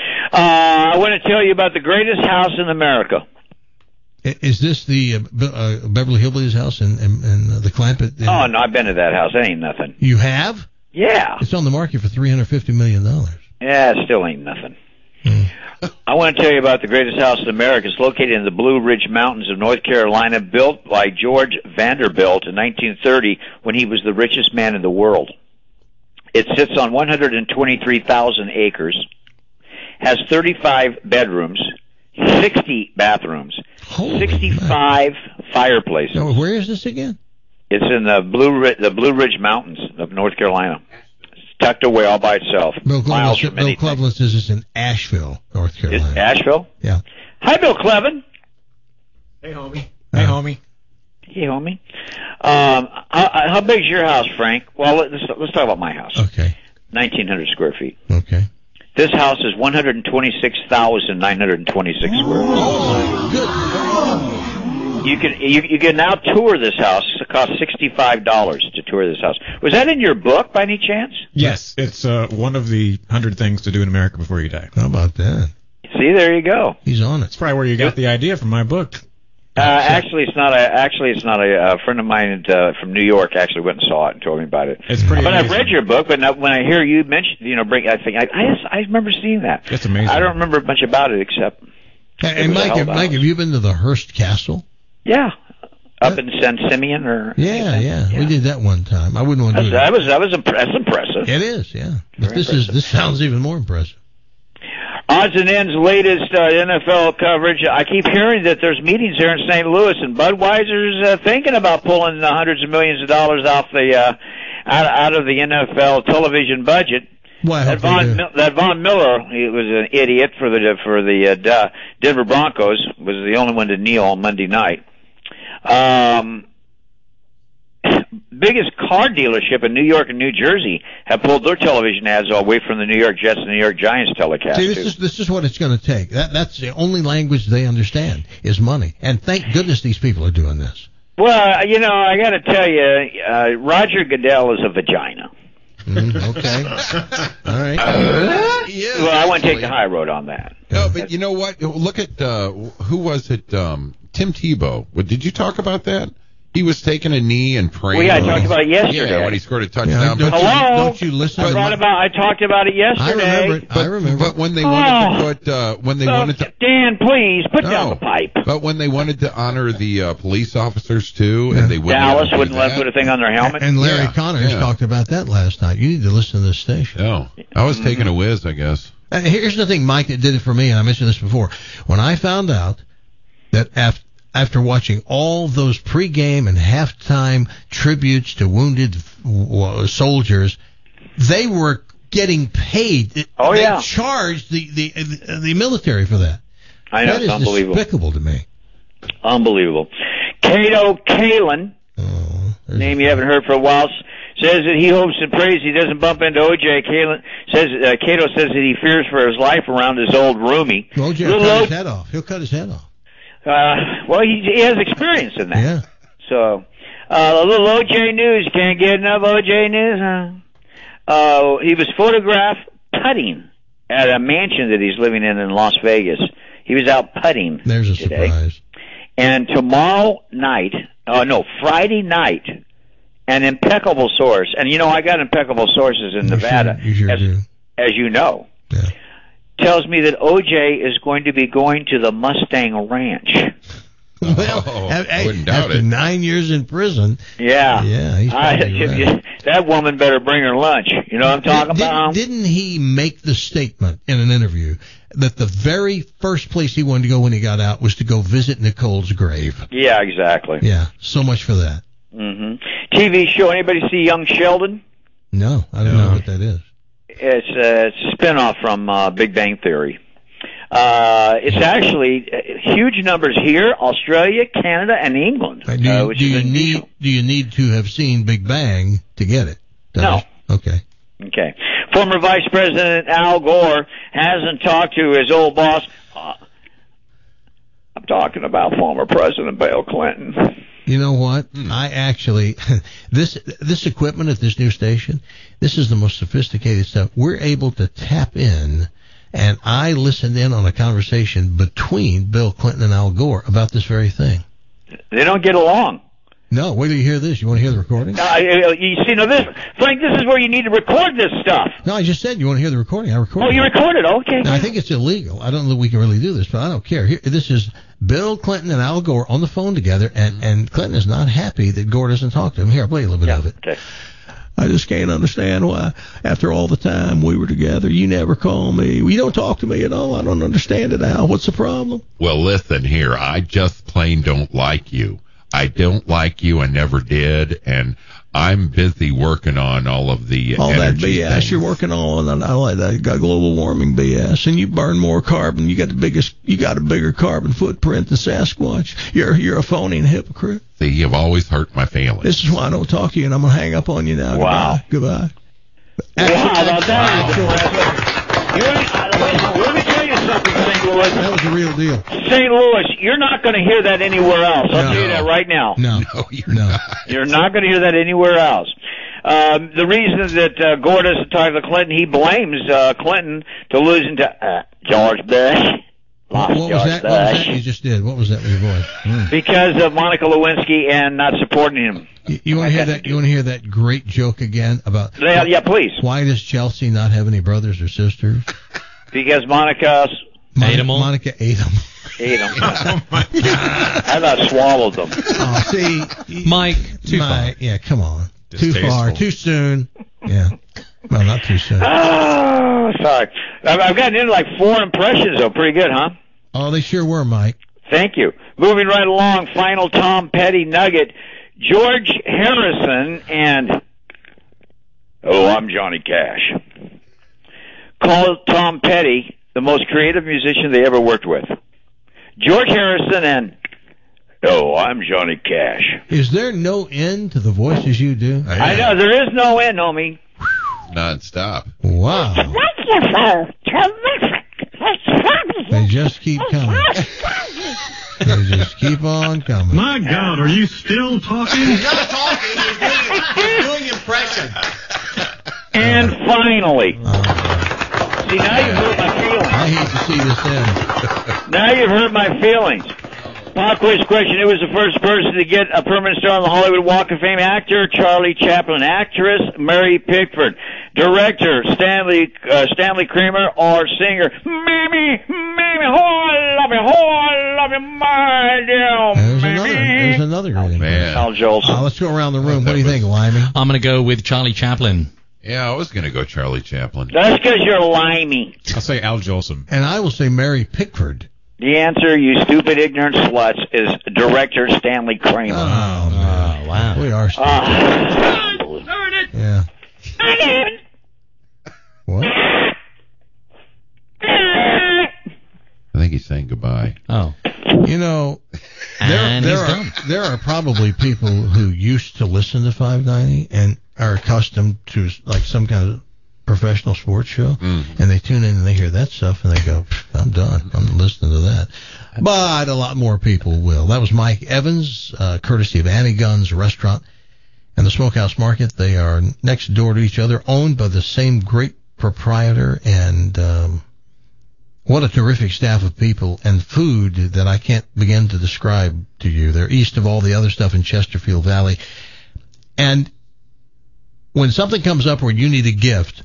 Speaker 16: I want to tell you about the greatest house in America.
Speaker 10: Is this the Beverly Hillbillies house in the Clampett?
Speaker 16: Oh, no, I've been to that house. That ain't nothing.
Speaker 10: You have?
Speaker 16: Yeah.
Speaker 10: It's on the market for $350 million.
Speaker 16: Yeah, it still ain't nothing. I want to tell you about the greatest house in America. It's located in the Blue Ridge Mountains of North Carolina, built by George Vanderbilt in 1930 when he was the richest man in the world. It sits on 123,000 acres, has 35 bedrooms, 60 bathrooms, 65 fireplaces.
Speaker 10: Now, where is this again?
Speaker 16: It's in the Blue Ridge Mountains of North Carolina. It's tucked away all by itself.
Speaker 10: Bill Cleveland says it's in Asheville, North Carolina.
Speaker 16: It's Asheville?
Speaker 10: Yeah.
Speaker 16: Hi, Bill Clevin.
Speaker 14: Hey, homie. Hey, homie.
Speaker 16: Hey, homie. How big is your house, Frank? Well, let's talk about my house.
Speaker 10: Okay.
Speaker 16: 1,900 square feet.
Speaker 10: Okay.
Speaker 16: This house is 126,926 square feet. You can now tour this house. It costs $65 to tour this house. Was that in your book by any chance?
Speaker 14: Yes, it's one of the 100 things to do in America before you die.
Speaker 10: How about that?
Speaker 16: See, there you go.
Speaker 10: He's on it.
Speaker 14: That's probably where you got the idea from my book.
Speaker 16: Actually, it's not a friend of mine from New York actually went and saw it and told me about it.
Speaker 14: It's pretty.
Speaker 16: But
Speaker 14: amazing.
Speaker 16: I've read your book, but when I hear you mention, I think I remember seeing that.
Speaker 14: It's amazing.
Speaker 16: I don't remember much about it except.
Speaker 10: Hey, Mike, have you been to the Hearst Castle?
Speaker 16: Yeah, up in San Simeon or.
Speaker 10: Yeah. We did that one time. I wouldn't want to do that.
Speaker 16: That's impressive.
Speaker 10: It is, yeah. But this sounds even more impressive.
Speaker 16: Odds and Ends latest NFL coverage. I keep hearing that there's meetings here in St. Louis, and Budweiser's thinking about pulling hundreds of millions of dollars off the out of the NFL television budget.
Speaker 10: Well,
Speaker 16: that Von Miller, he was an idiot for the Denver Broncos, was the only one to kneel on Monday night. Biggest car dealership in New York and New Jersey have pulled their television ads away from the New York Jets and New York Giants telecast.
Speaker 10: See, this is what it's going to take. That's the only language they understand is money. And thank goodness these people are doing this.
Speaker 16: Well, I got to tell you, Roger Goodell is a vagina.
Speaker 10: Okay. All right.
Speaker 16: Well, I want to take the high road on that.
Speaker 9: No, but you know what? Look at who was it? Tim Tebow. Did you talk about that? He was taking a knee and praying.
Speaker 16: Well, yeah, I talked about it yesterday.
Speaker 9: Yeah, when he scored a touchdown.
Speaker 10: Yeah,
Speaker 16: don't
Speaker 10: you listen?
Speaker 16: I talked about it yesterday.
Speaker 10: I remember.
Speaker 9: But when they wanted to put,
Speaker 16: Dan, please put down the pipe.
Speaker 9: But when they wanted to honor the police officers too, and they wouldn't.
Speaker 16: Dallas wouldn't let them put a thing on their helmet.
Speaker 10: And Larry Connors talked about that last night. You need to listen to this station.
Speaker 9: Oh, I was taking a whiz, I guess.
Speaker 10: Here's the thing, Mike, that did it for me, and I mentioned this before. When I found out that after watching all those pregame and halftime tributes to wounded soldiers, they were getting paid.
Speaker 16: Oh,
Speaker 10: they charged the military for that.
Speaker 16: I know,
Speaker 10: that is
Speaker 16: unbelievable.
Speaker 10: Despicable to me.
Speaker 16: Unbelievable. Cato Kalin, name you haven't heard for a while, says that he hopes and prays he doesn't bump into O.J. Kalin. Cato says that he fears for his life around his old roomie.
Speaker 10: O.J. will cut his head off. He'll cut his head off.
Speaker 16: Well, he has experience in that.
Speaker 10: Yeah.
Speaker 16: So, a little O.J. news. Can't get enough O.J. news, huh? He was photographed putting at a mansion that he's living in Las Vegas. He was out putting.
Speaker 10: There's a
Speaker 16: today.
Speaker 10: surprise.
Speaker 16: And Friday night, an impeccable source, and I got impeccable sources in Nevada,
Speaker 10: you sure do.
Speaker 16: As you know.
Speaker 10: Yeah.
Speaker 16: Tells me that O.J. is going to be going to the Mustang Ranch.
Speaker 10: Well,
Speaker 9: I wouldn't doubt
Speaker 10: after 9 years in prison.
Speaker 16: Yeah.
Speaker 10: He's
Speaker 16: that woman better bring her lunch. You know what I'm talking about?
Speaker 10: Didn't he make the statement in an interview that the very first place he wanted to go when he got out was to go visit Nicole's grave?
Speaker 16: Yeah, exactly.
Speaker 10: Yeah, so much for that.
Speaker 16: Mm-hmm. TV show, anybody see Young Sheldon?
Speaker 10: No, I don't know what that is.
Speaker 16: It's a spinoff from Big Bang Theory. It's actually huge numbers here, Australia, Canada, and England.
Speaker 10: Do you need to have seen Big Bang to get it?
Speaker 16: No.
Speaker 10: Okay.
Speaker 16: Former Vice President Al Gore hasn't talked to his old boss. I'm talking about former President Bill Clinton.
Speaker 10: You know what? I actually, this equipment at this new station, this is the most sophisticated stuff. We're able to tap in, and I listened in on a conversation between Bill Clinton and Al Gore about this very thing.
Speaker 16: They don't get along.
Speaker 10: No, wait till you hear this. You want to hear the recording?
Speaker 16: You see, now Frank, this is where you need to record this stuff.
Speaker 10: No, I just said you want to hear the recording. I recorded.
Speaker 16: Oh, you recorded? Okay.
Speaker 10: Now, I think it's illegal. I don't know that we can really do this, but I don't care. Here, this is Bill Clinton and Al Gore on the phone together, and Clinton is not happy that Gore doesn't talk to him. Here, I'll play a little bit of it.
Speaker 16: Okay.
Speaker 10: I just can't understand why, after all the time we were together, you never call me. You don't talk to me at all. I don't understand it, Al. What's the problem?
Speaker 9: Well, listen here. I just plain don't like you. I don't like you. I never did. And I'm busy working on all of the
Speaker 10: all that
Speaker 9: energy
Speaker 10: BS
Speaker 9: things.
Speaker 10: you're working on. I like that. You got global warming BS, and you burn more carbon. You got a bigger carbon footprint than Sasquatch. You're a phony and a hypocrite.
Speaker 9: See, you've always hurt my feelings.
Speaker 10: This is why I don't talk to you, and I'm gonna hang up on you now.
Speaker 16: Wow.
Speaker 10: Goodbye.
Speaker 16: Wow, that is impressive. Let me tell you something, St. Louis.
Speaker 10: That was the real deal.
Speaker 16: St. Louis, you're not going to hear that anywhere else. I'll tell you that right now.
Speaker 10: No, you're not.
Speaker 16: You're not going to hear that anywhere else. The reason that Gore doesn't talk to Clinton, he blames Clinton to losing to George Bush.
Speaker 10: What was that you just did? What was that with your voice?
Speaker 16: Because of Monica Lewinsky and not supporting him.
Speaker 10: You want to hear that? You want to hear that great joke again about?
Speaker 16: Yeah, please.
Speaker 10: Why does Chelsea not have any brothers or sisters?
Speaker 16: Because Monica
Speaker 11: ate them all.
Speaker 10: Monica ate them.
Speaker 16: Ate them. Oh my God. I thought swallowed them.
Speaker 10: Oh, see,
Speaker 11: Mike, too far.
Speaker 10: Yeah, come on. Too far. Too soon. Yeah. Well, not too soon.
Speaker 16: Oh, sorry. I've gotten into like 4 impressions, though. Pretty good, huh?
Speaker 10: Oh, they sure were, Mike.
Speaker 16: Thank you. Moving right along, final Tom Petty nugget. George Harrison and, I'm Johnny Cash, called Tom Petty the most creative musician they ever worked with. George Harrison and, I'm Johnny Cash.
Speaker 10: Is there no end to the voices you do?
Speaker 16: I know, there is no end, homie.
Speaker 9: Non-stop.
Speaker 10: Wow.
Speaker 8: Wonderful. Terrific.
Speaker 10: They just keep coming. They just keep on coming.
Speaker 17: My God, are you still talking?
Speaker 3: He's not talking. He's doing impression.
Speaker 16: And finally, see, now you've hurt my feelings.
Speaker 10: I hate to see this end.
Speaker 16: Now you've hurt my feelings. Pop quiz question. Who was the first person to get a permanent star on the Hollywood Walk of Fame? Actor Charlie Chaplin. Actress Mary Pickford. Director Stanley Kramer. Or singer Mammy, oh I love you, my dear
Speaker 10: There's another great
Speaker 9: man.
Speaker 16: Al Jolson.
Speaker 10: Let's go around the room. What do you think, Limey?
Speaker 11: I'm going to go with Charlie Chaplin.
Speaker 9: Yeah, I was going to go Charlie Chaplin.
Speaker 16: That's because you're limey.
Speaker 14: I'll say Al Jolson.
Speaker 10: And I will say Mary Pickford.
Speaker 16: The answer, you stupid, ignorant sluts, is director Stanley Kramer.
Speaker 10: Oh, man.
Speaker 11: Wow.
Speaker 10: We are stupid. Yeah. What?
Speaker 9: I think he's saying goodbye.
Speaker 11: Oh.
Speaker 10: You know,
Speaker 11: And
Speaker 10: there are probably people who used to listen to 590 and are accustomed to like some kind of professional sports show, and they tune in and they hear that stuff and they go, I'm done. I'm listening to that. But a lot more people will. That was Mike Evans, courtesy of Annie Gunn's Restaurant and the Smokehouse Market. They are next door to each other, owned by the same great proprietor, and what a terrific staff of people and food that I can't begin to describe to you. They're east of all the other stuff in Chesterfield Valley. And when something comes up where you need a gift,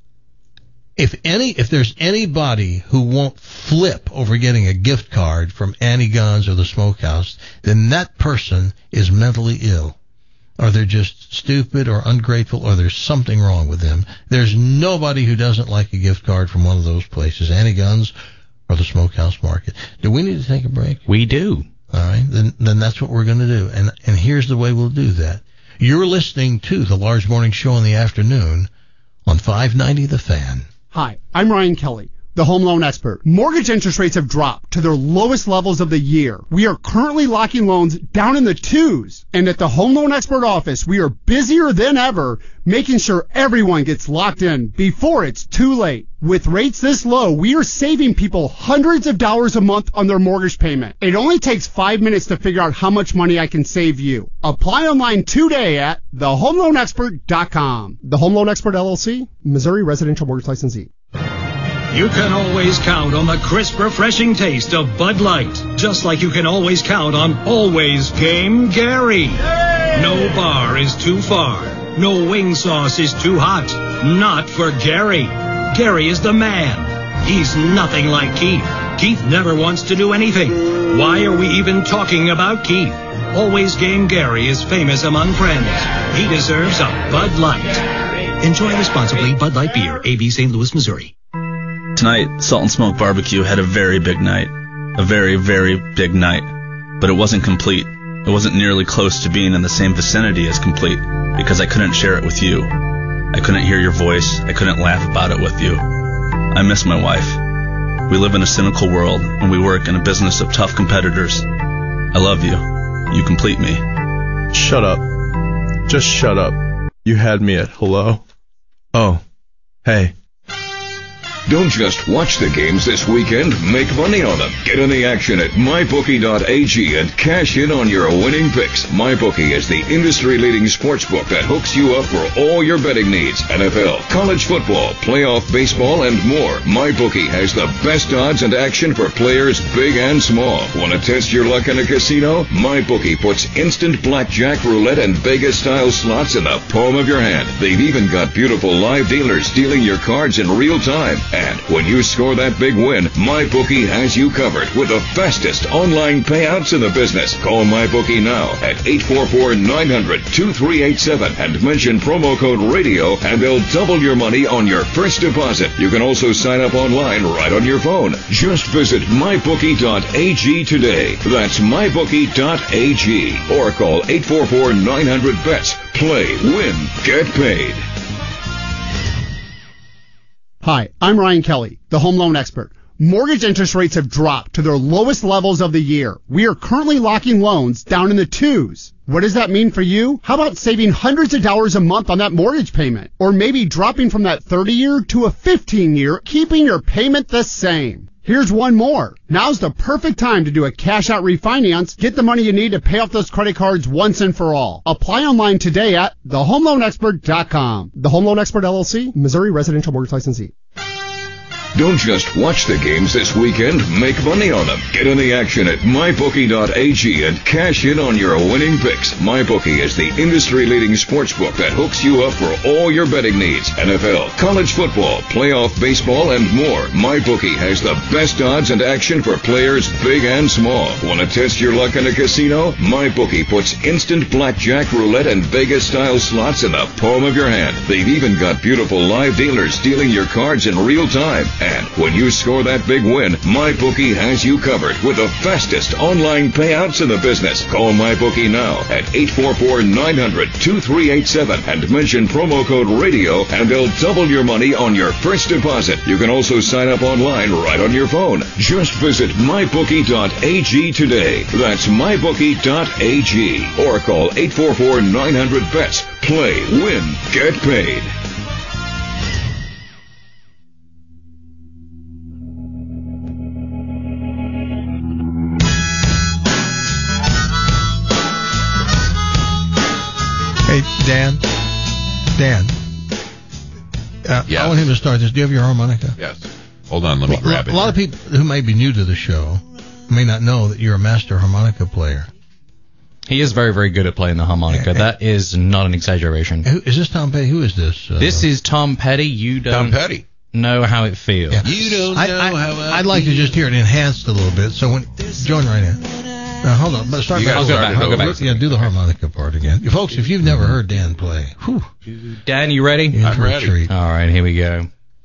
Speaker 10: if there's anybody who won't flip over getting a gift card from Annie Gunn's or the Smokehouse, then that person is mentally ill, or they're just stupid or ungrateful, or there's something wrong with them. There's nobody who doesn't like a gift card from one of those places, Annie Gunn's or the Smokehouse Market. Do we need to take a break?
Speaker 11: We do.
Speaker 10: All right, then that's what we're going to do. And here's the way we'll do that. You're listening to the Large Morning Show in the afternoon on 590 The Fan.
Speaker 2: Hi, I'm Ryan Kelly, the home loan expert. Mortgage interest rates have dropped to their lowest levels of the year. We are currently locking loans down in the 2s. And at the Home Loan Expert office, we are busier than ever, making sure everyone gets locked in before it's too late. With rates this low, we are saving people hundreds of dollars a month on their mortgage payment. It only takes 5 minutes to figure out how much money I can save you. Apply online today at thehomeloanexpert.com. The Home Loan Expert LLC, Missouri Residential Mortgage Licensee.
Speaker 17: You can always count on the crisp, refreshing taste of Bud Light, just like you can always count on Always Game Gary. No bar is too far. No wing sauce is too hot. Not for Gary. Gary is the man. He's nothing like Keith. Keith never wants to do anything. Why are we even talking about Keith? Always Game Gary is famous among friends. He deserves a Bud Light. Enjoy responsibly. Bud Light Beer, AB St. Louis, Missouri.
Speaker 18: Tonight, Salt and Smoke Barbecue had a very big night. A very, very big night. But it wasn't complete. It wasn't nearly close to being in the same vicinity as complete, because I couldn't share it with you. I couldn't hear your voice. I couldn't laugh about it with you. I miss my wife. We live in a cynical world, and we work in a business of tough competitors. I love you. You complete me.
Speaker 19: Shut up. Just shut up. You had me at hello. Oh, hey.
Speaker 7: Don't just watch the games this weekend, make money on them. Get in the action at MyBookie.ag and cash in on your winning picks. MyBookie is the industry-leading sportsbook that hooks you up for all your betting needs. NFL, college football, playoff baseball, and more. MyBookie has the best odds and action for players big and small. Want to test your luck in a casino? MyBookie puts instant blackjack, roulette, and Vegas-style slots in the palm of your hand. They've even got beautiful live dealers dealing your cards in real time. And when you score that big win, MyBookie has you covered with the fastest online payouts in the business. Call MyBookie now at 844-900-2387 and mention promo code RADIO, and they'll double your money on your first deposit. You can also sign up online right on your phone. Just visit MyBookie.ag today. That's MyBookie.ag. Or call 844-900-BETS. Play, win, get paid.
Speaker 2: Hi, I'm Ryan Kelly, the home loan expert. Mortgage interest rates have dropped to their lowest levels of the year. We are currently locking loans down in the 2s. What does that mean for you? How about saving hundreds of dollars a month on that mortgage payment? Or maybe dropping from that 30-year to a 15-year, keeping your payment the same. Here's one more. Now's the perfect time to do a cash-out refinance. Get the money you need to pay off those credit cards once and for all. Apply online today at thehomeloanexpert.com. The Home Loan Expert, LLC, Missouri Residential Mortgage Licensee.
Speaker 7: Don't just watch the games this weekend, make money on them. Get in the action at MyBookie.ag and cash in on your winning picks. MyBookie is the industry-leading sportsbook that hooks you up for all your betting needs. NFL, college football, playoff baseball, and more. MyBookie has the best odds and action for players big and small. Want to test your luck in a casino? MyBookie puts instant blackjack, roulette, and Vegas-style slots in the palm of your hand. They've even got beautiful live dealers dealing your cards in real time. And when you score that big win, MyBookie has you covered with the fastest online payouts in the business. Call MyBookie now at 844-900-2387 and mention promo code RADIO, and they'll double your money on your first deposit. You can also sign up online right on your phone. Just visit MyBookie.ag today. That's MyBookie.ag. Or call 844-900-BETS. Play, win, get paid.
Speaker 10: Hey, Dan.
Speaker 9: Yes.
Speaker 10: I want him to start this. Do you have your harmonica?
Speaker 9: Yes. Hold on, let me grab it.
Speaker 10: A lot of people who may be new to the show may not know that you're a master harmonica player.
Speaker 11: He is very, very good at playing the harmonica. That is not an exaggeration.
Speaker 10: Is this Tom Petty? Who is this?
Speaker 11: This is Tom Petty. You don't know how it feels.
Speaker 10: Yeah.
Speaker 9: You don't know how
Speaker 10: I'd like to just hear it enhanced a little bit. So join right in. Now, hold on. But start
Speaker 11: I'll go back.
Speaker 10: Yeah, do the harmonica part again. Folks, if you've never heard Dan play, whew.
Speaker 11: Dan, you ready?
Speaker 10: I'm ready. Treat.
Speaker 11: All right, here we go.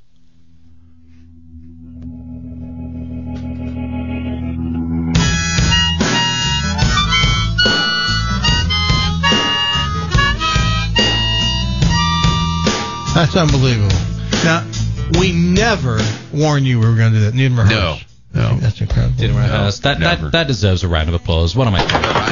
Speaker 10: That's unbelievable. Now, we never warned you we were going to do that. Didn't rehearse.
Speaker 9: No.
Speaker 10: That's incredible.
Speaker 11: Didn't rehearse. That deserves a round of applause. What am I talking about?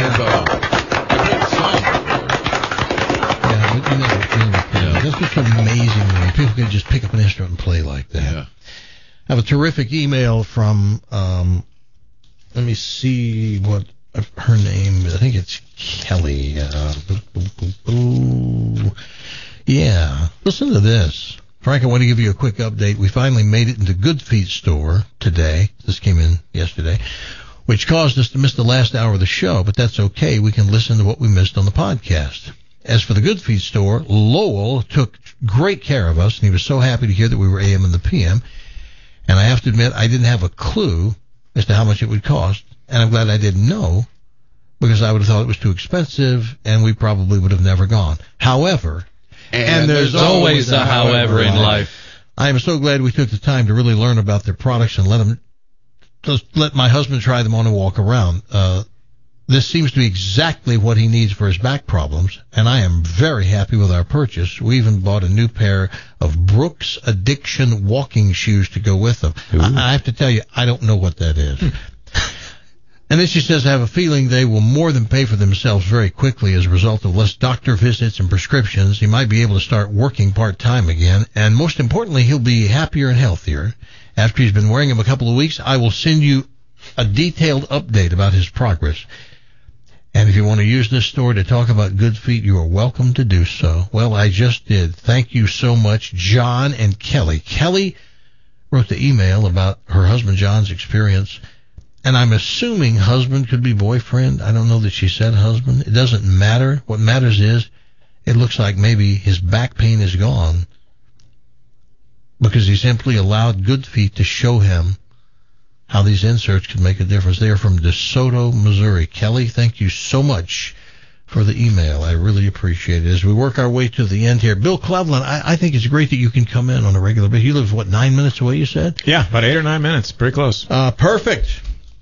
Speaker 10: Yeah, but you never. That's what's amazing when people can just pick up an instrument and play like that.
Speaker 9: Yeah.
Speaker 10: I have a terrific email from, let me see what her name is. I think it's Kelly. Yeah. Listen to this. Frank, I want to give you a quick update. We finally made it into Good Feet store today. This came in yesterday. which caused us to miss the last hour of the show, but that's okay. We can listen to what we missed on the podcast. As for the Good Feet store, Lowell took great care of us, and he was so happy to hear that we were AM and the PM. And I have to admit, I didn't have a clue as to how much it would cost, and I'm glad I didn't know, because I would have thought it was too expensive, and we probably would have never gone. However,
Speaker 11: and there's always a however in life.
Speaker 10: I am so glad we took the time to really learn about their products and let my husband try them on and walk around. This seems to be exactly what he needs for his back problems, and I am very happy with our purchase. We even bought a new pair of Brooks Addiction walking shoes to go with them. I have to tell you, I don't know what that is. And then she says, I have a feeling they will more than pay for themselves very quickly as a result of less doctor visits and prescriptions. He might be able to start working part-time again, and most importantly, he'll be happier and healthier. After he's been wearing them a couple of weeks, I will send you a detailed update about his progress. And if you want to use this store to talk about Good Feet, you are welcome to do so. Well, I just did. Thank you so much, John and Kelly. Kelly wrote the email about her husband John's experience, and I'm assuming husband could be boyfriend. I don't know that she said husband. It doesn't matter. What matters is it looks like maybe his back pain is gone because he simply allowed Good Feet to show him how these inserts could make a difference. They are from DeSoto, Missouri. Kelly, thank you so much for the email. I really appreciate it. As we work our way to the end here, Bill Cleveland, I think it's great that you can come in on a regular basis. You live, 9 minutes away, you said?
Speaker 14: Yeah, about 8 or 9 minutes. Pretty close.
Speaker 10: Perfect.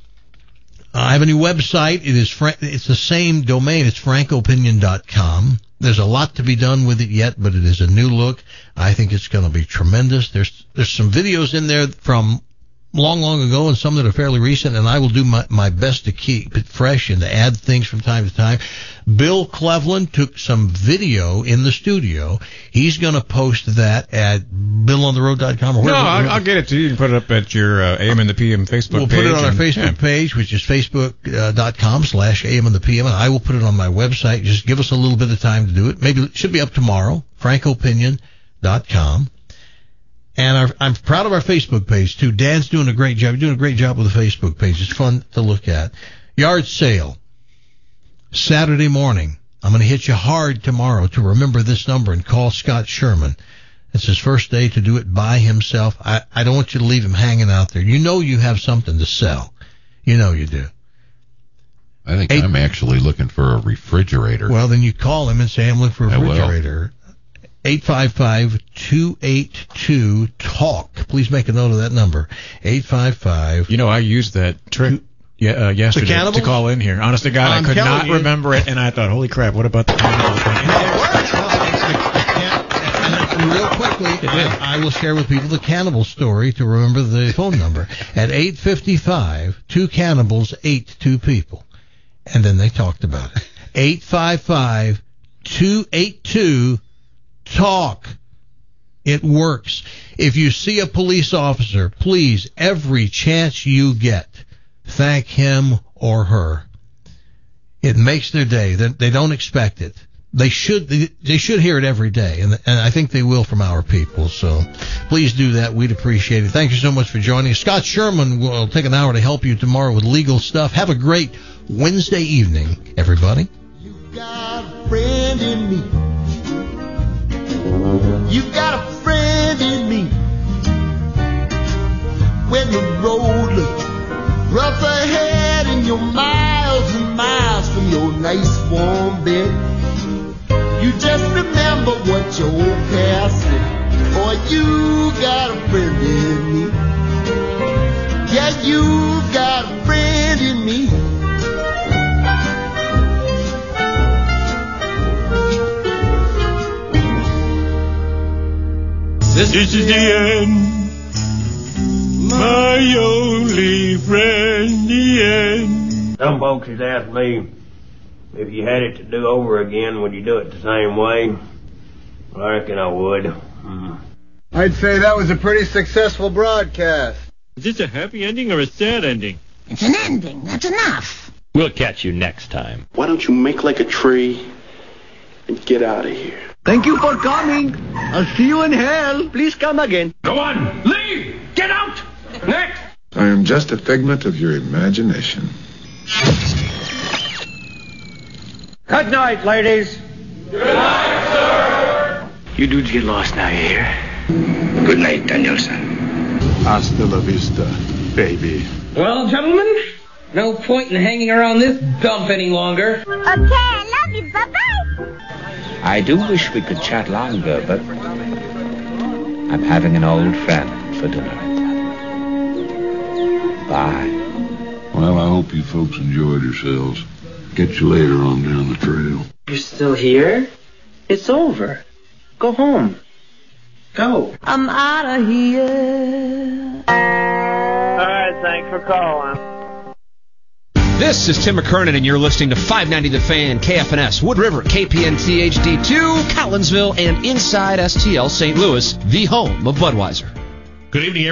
Speaker 10: I have a new website. It's the same domain. It's frankopinion.com. There's a lot to be done with it yet, but it is a new look. I think it's going to be tremendous. There's some videos in there from long ago and some that are fairly recent, and I will do my best to keep it fresh and to add things from time to time. Bill Cleveland took some video in the studio. He's going to post that at BillOnTheRoad.com. Or
Speaker 14: I'll get it to you. You can put it up at your AM and the PM Facebook page.
Speaker 10: We'll put it on our Facebook page, which is Facebook.com/AM and the PM, and I will put it on my website. Just give us a little bit of time to do it. Maybe it should be up tomorrow, FrankOpinion.com. And I'm proud of our Facebook page, too. Dan's doing a great job. You're doing a great job with the Facebook page. It's fun to look at. Yard sale, Saturday morning. I'm going to hit you hard tomorrow to remember this number and call Scott Sherman. It's his first day to do it by himself. I don't want you to leave him hanging out there. You know you have something to sell. You know you do.
Speaker 9: I think I'm actually looking for a refrigerator.
Speaker 10: Well, then you call him and say, I'm looking for a refrigerator. 855-282-TALK. Please make a note of that number. 855.
Speaker 14: You know, I used that trick yesterday to call in here. Honest to God, I could not remember it, and I thought, holy crap, what about the cannibals?
Speaker 10: Real quickly, I will share with people the cannibal story to remember the phone number. At 855, 2 cannibals ate 2 people. And then they talked about it. 855-282-TALK. It works. If you see a police officer, please, every chance you get, thank him or her. It makes their day. They don't expect it. They should hear it every day, and I think they will from our people. So please do that. We'd appreciate it. Thank you so much for joining us. Scott Sherman will take an hour to help you tomorrow with legal stuff. Have a great Wednesday evening, everybody.
Speaker 20: You got a friend in me. You got a friend in me. When the road looks rough ahead and you're miles and miles from your nice warm bed, you just remember what your old past said. Boy, you got a friend in me. Yeah, you got a friend in me.
Speaker 21: This is the end, my only friend, the end.
Speaker 22: Some folks has asked me, if you had it to do over again, would you do it the same way? Well, I reckon I would.
Speaker 23: I'd say that was a pretty successful broadcast.
Speaker 21: Is this a happy ending or a sad ending?
Speaker 24: It's an ending. That's enough.
Speaker 25: We'll catch you next time.
Speaker 26: Why don't you make like a tree and get out of here?
Speaker 23: Thank you for coming. I'll see you in hell. Please come again.
Speaker 21: Go on, leave! Get out! Next!
Speaker 26: I am
Speaker 1: just a figment of your imagination.
Speaker 5: Good night, ladies.
Speaker 6: Good night, sir.
Speaker 5: You dudes get lost now, you hear?
Speaker 1: Good night, Danielson. Hasta la vista, baby.
Speaker 5: Well, gentlemen, no point in hanging around this dump any longer.
Speaker 24: Okay, I love you. Bye-bye.
Speaker 5: I do wish we could chat longer, but I'm having an old friend for dinner. Bye.
Speaker 12: Well, I hope you folks enjoyed yourselves. Catch you later on down the trail.
Speaker 5: You're still here? It's over. Go home. Go.
Speaker 24: I'm out of here.
Speaker 16: All right, thanks for calling.
Speaker 13: This is Tim McKernan, and you're listening to 590 The Fan, KFNS, Wood River, KPNT HD2, Collinsville, and Inside STL St. Louis, the home of Budweiser.
Speaker 9: Good evening,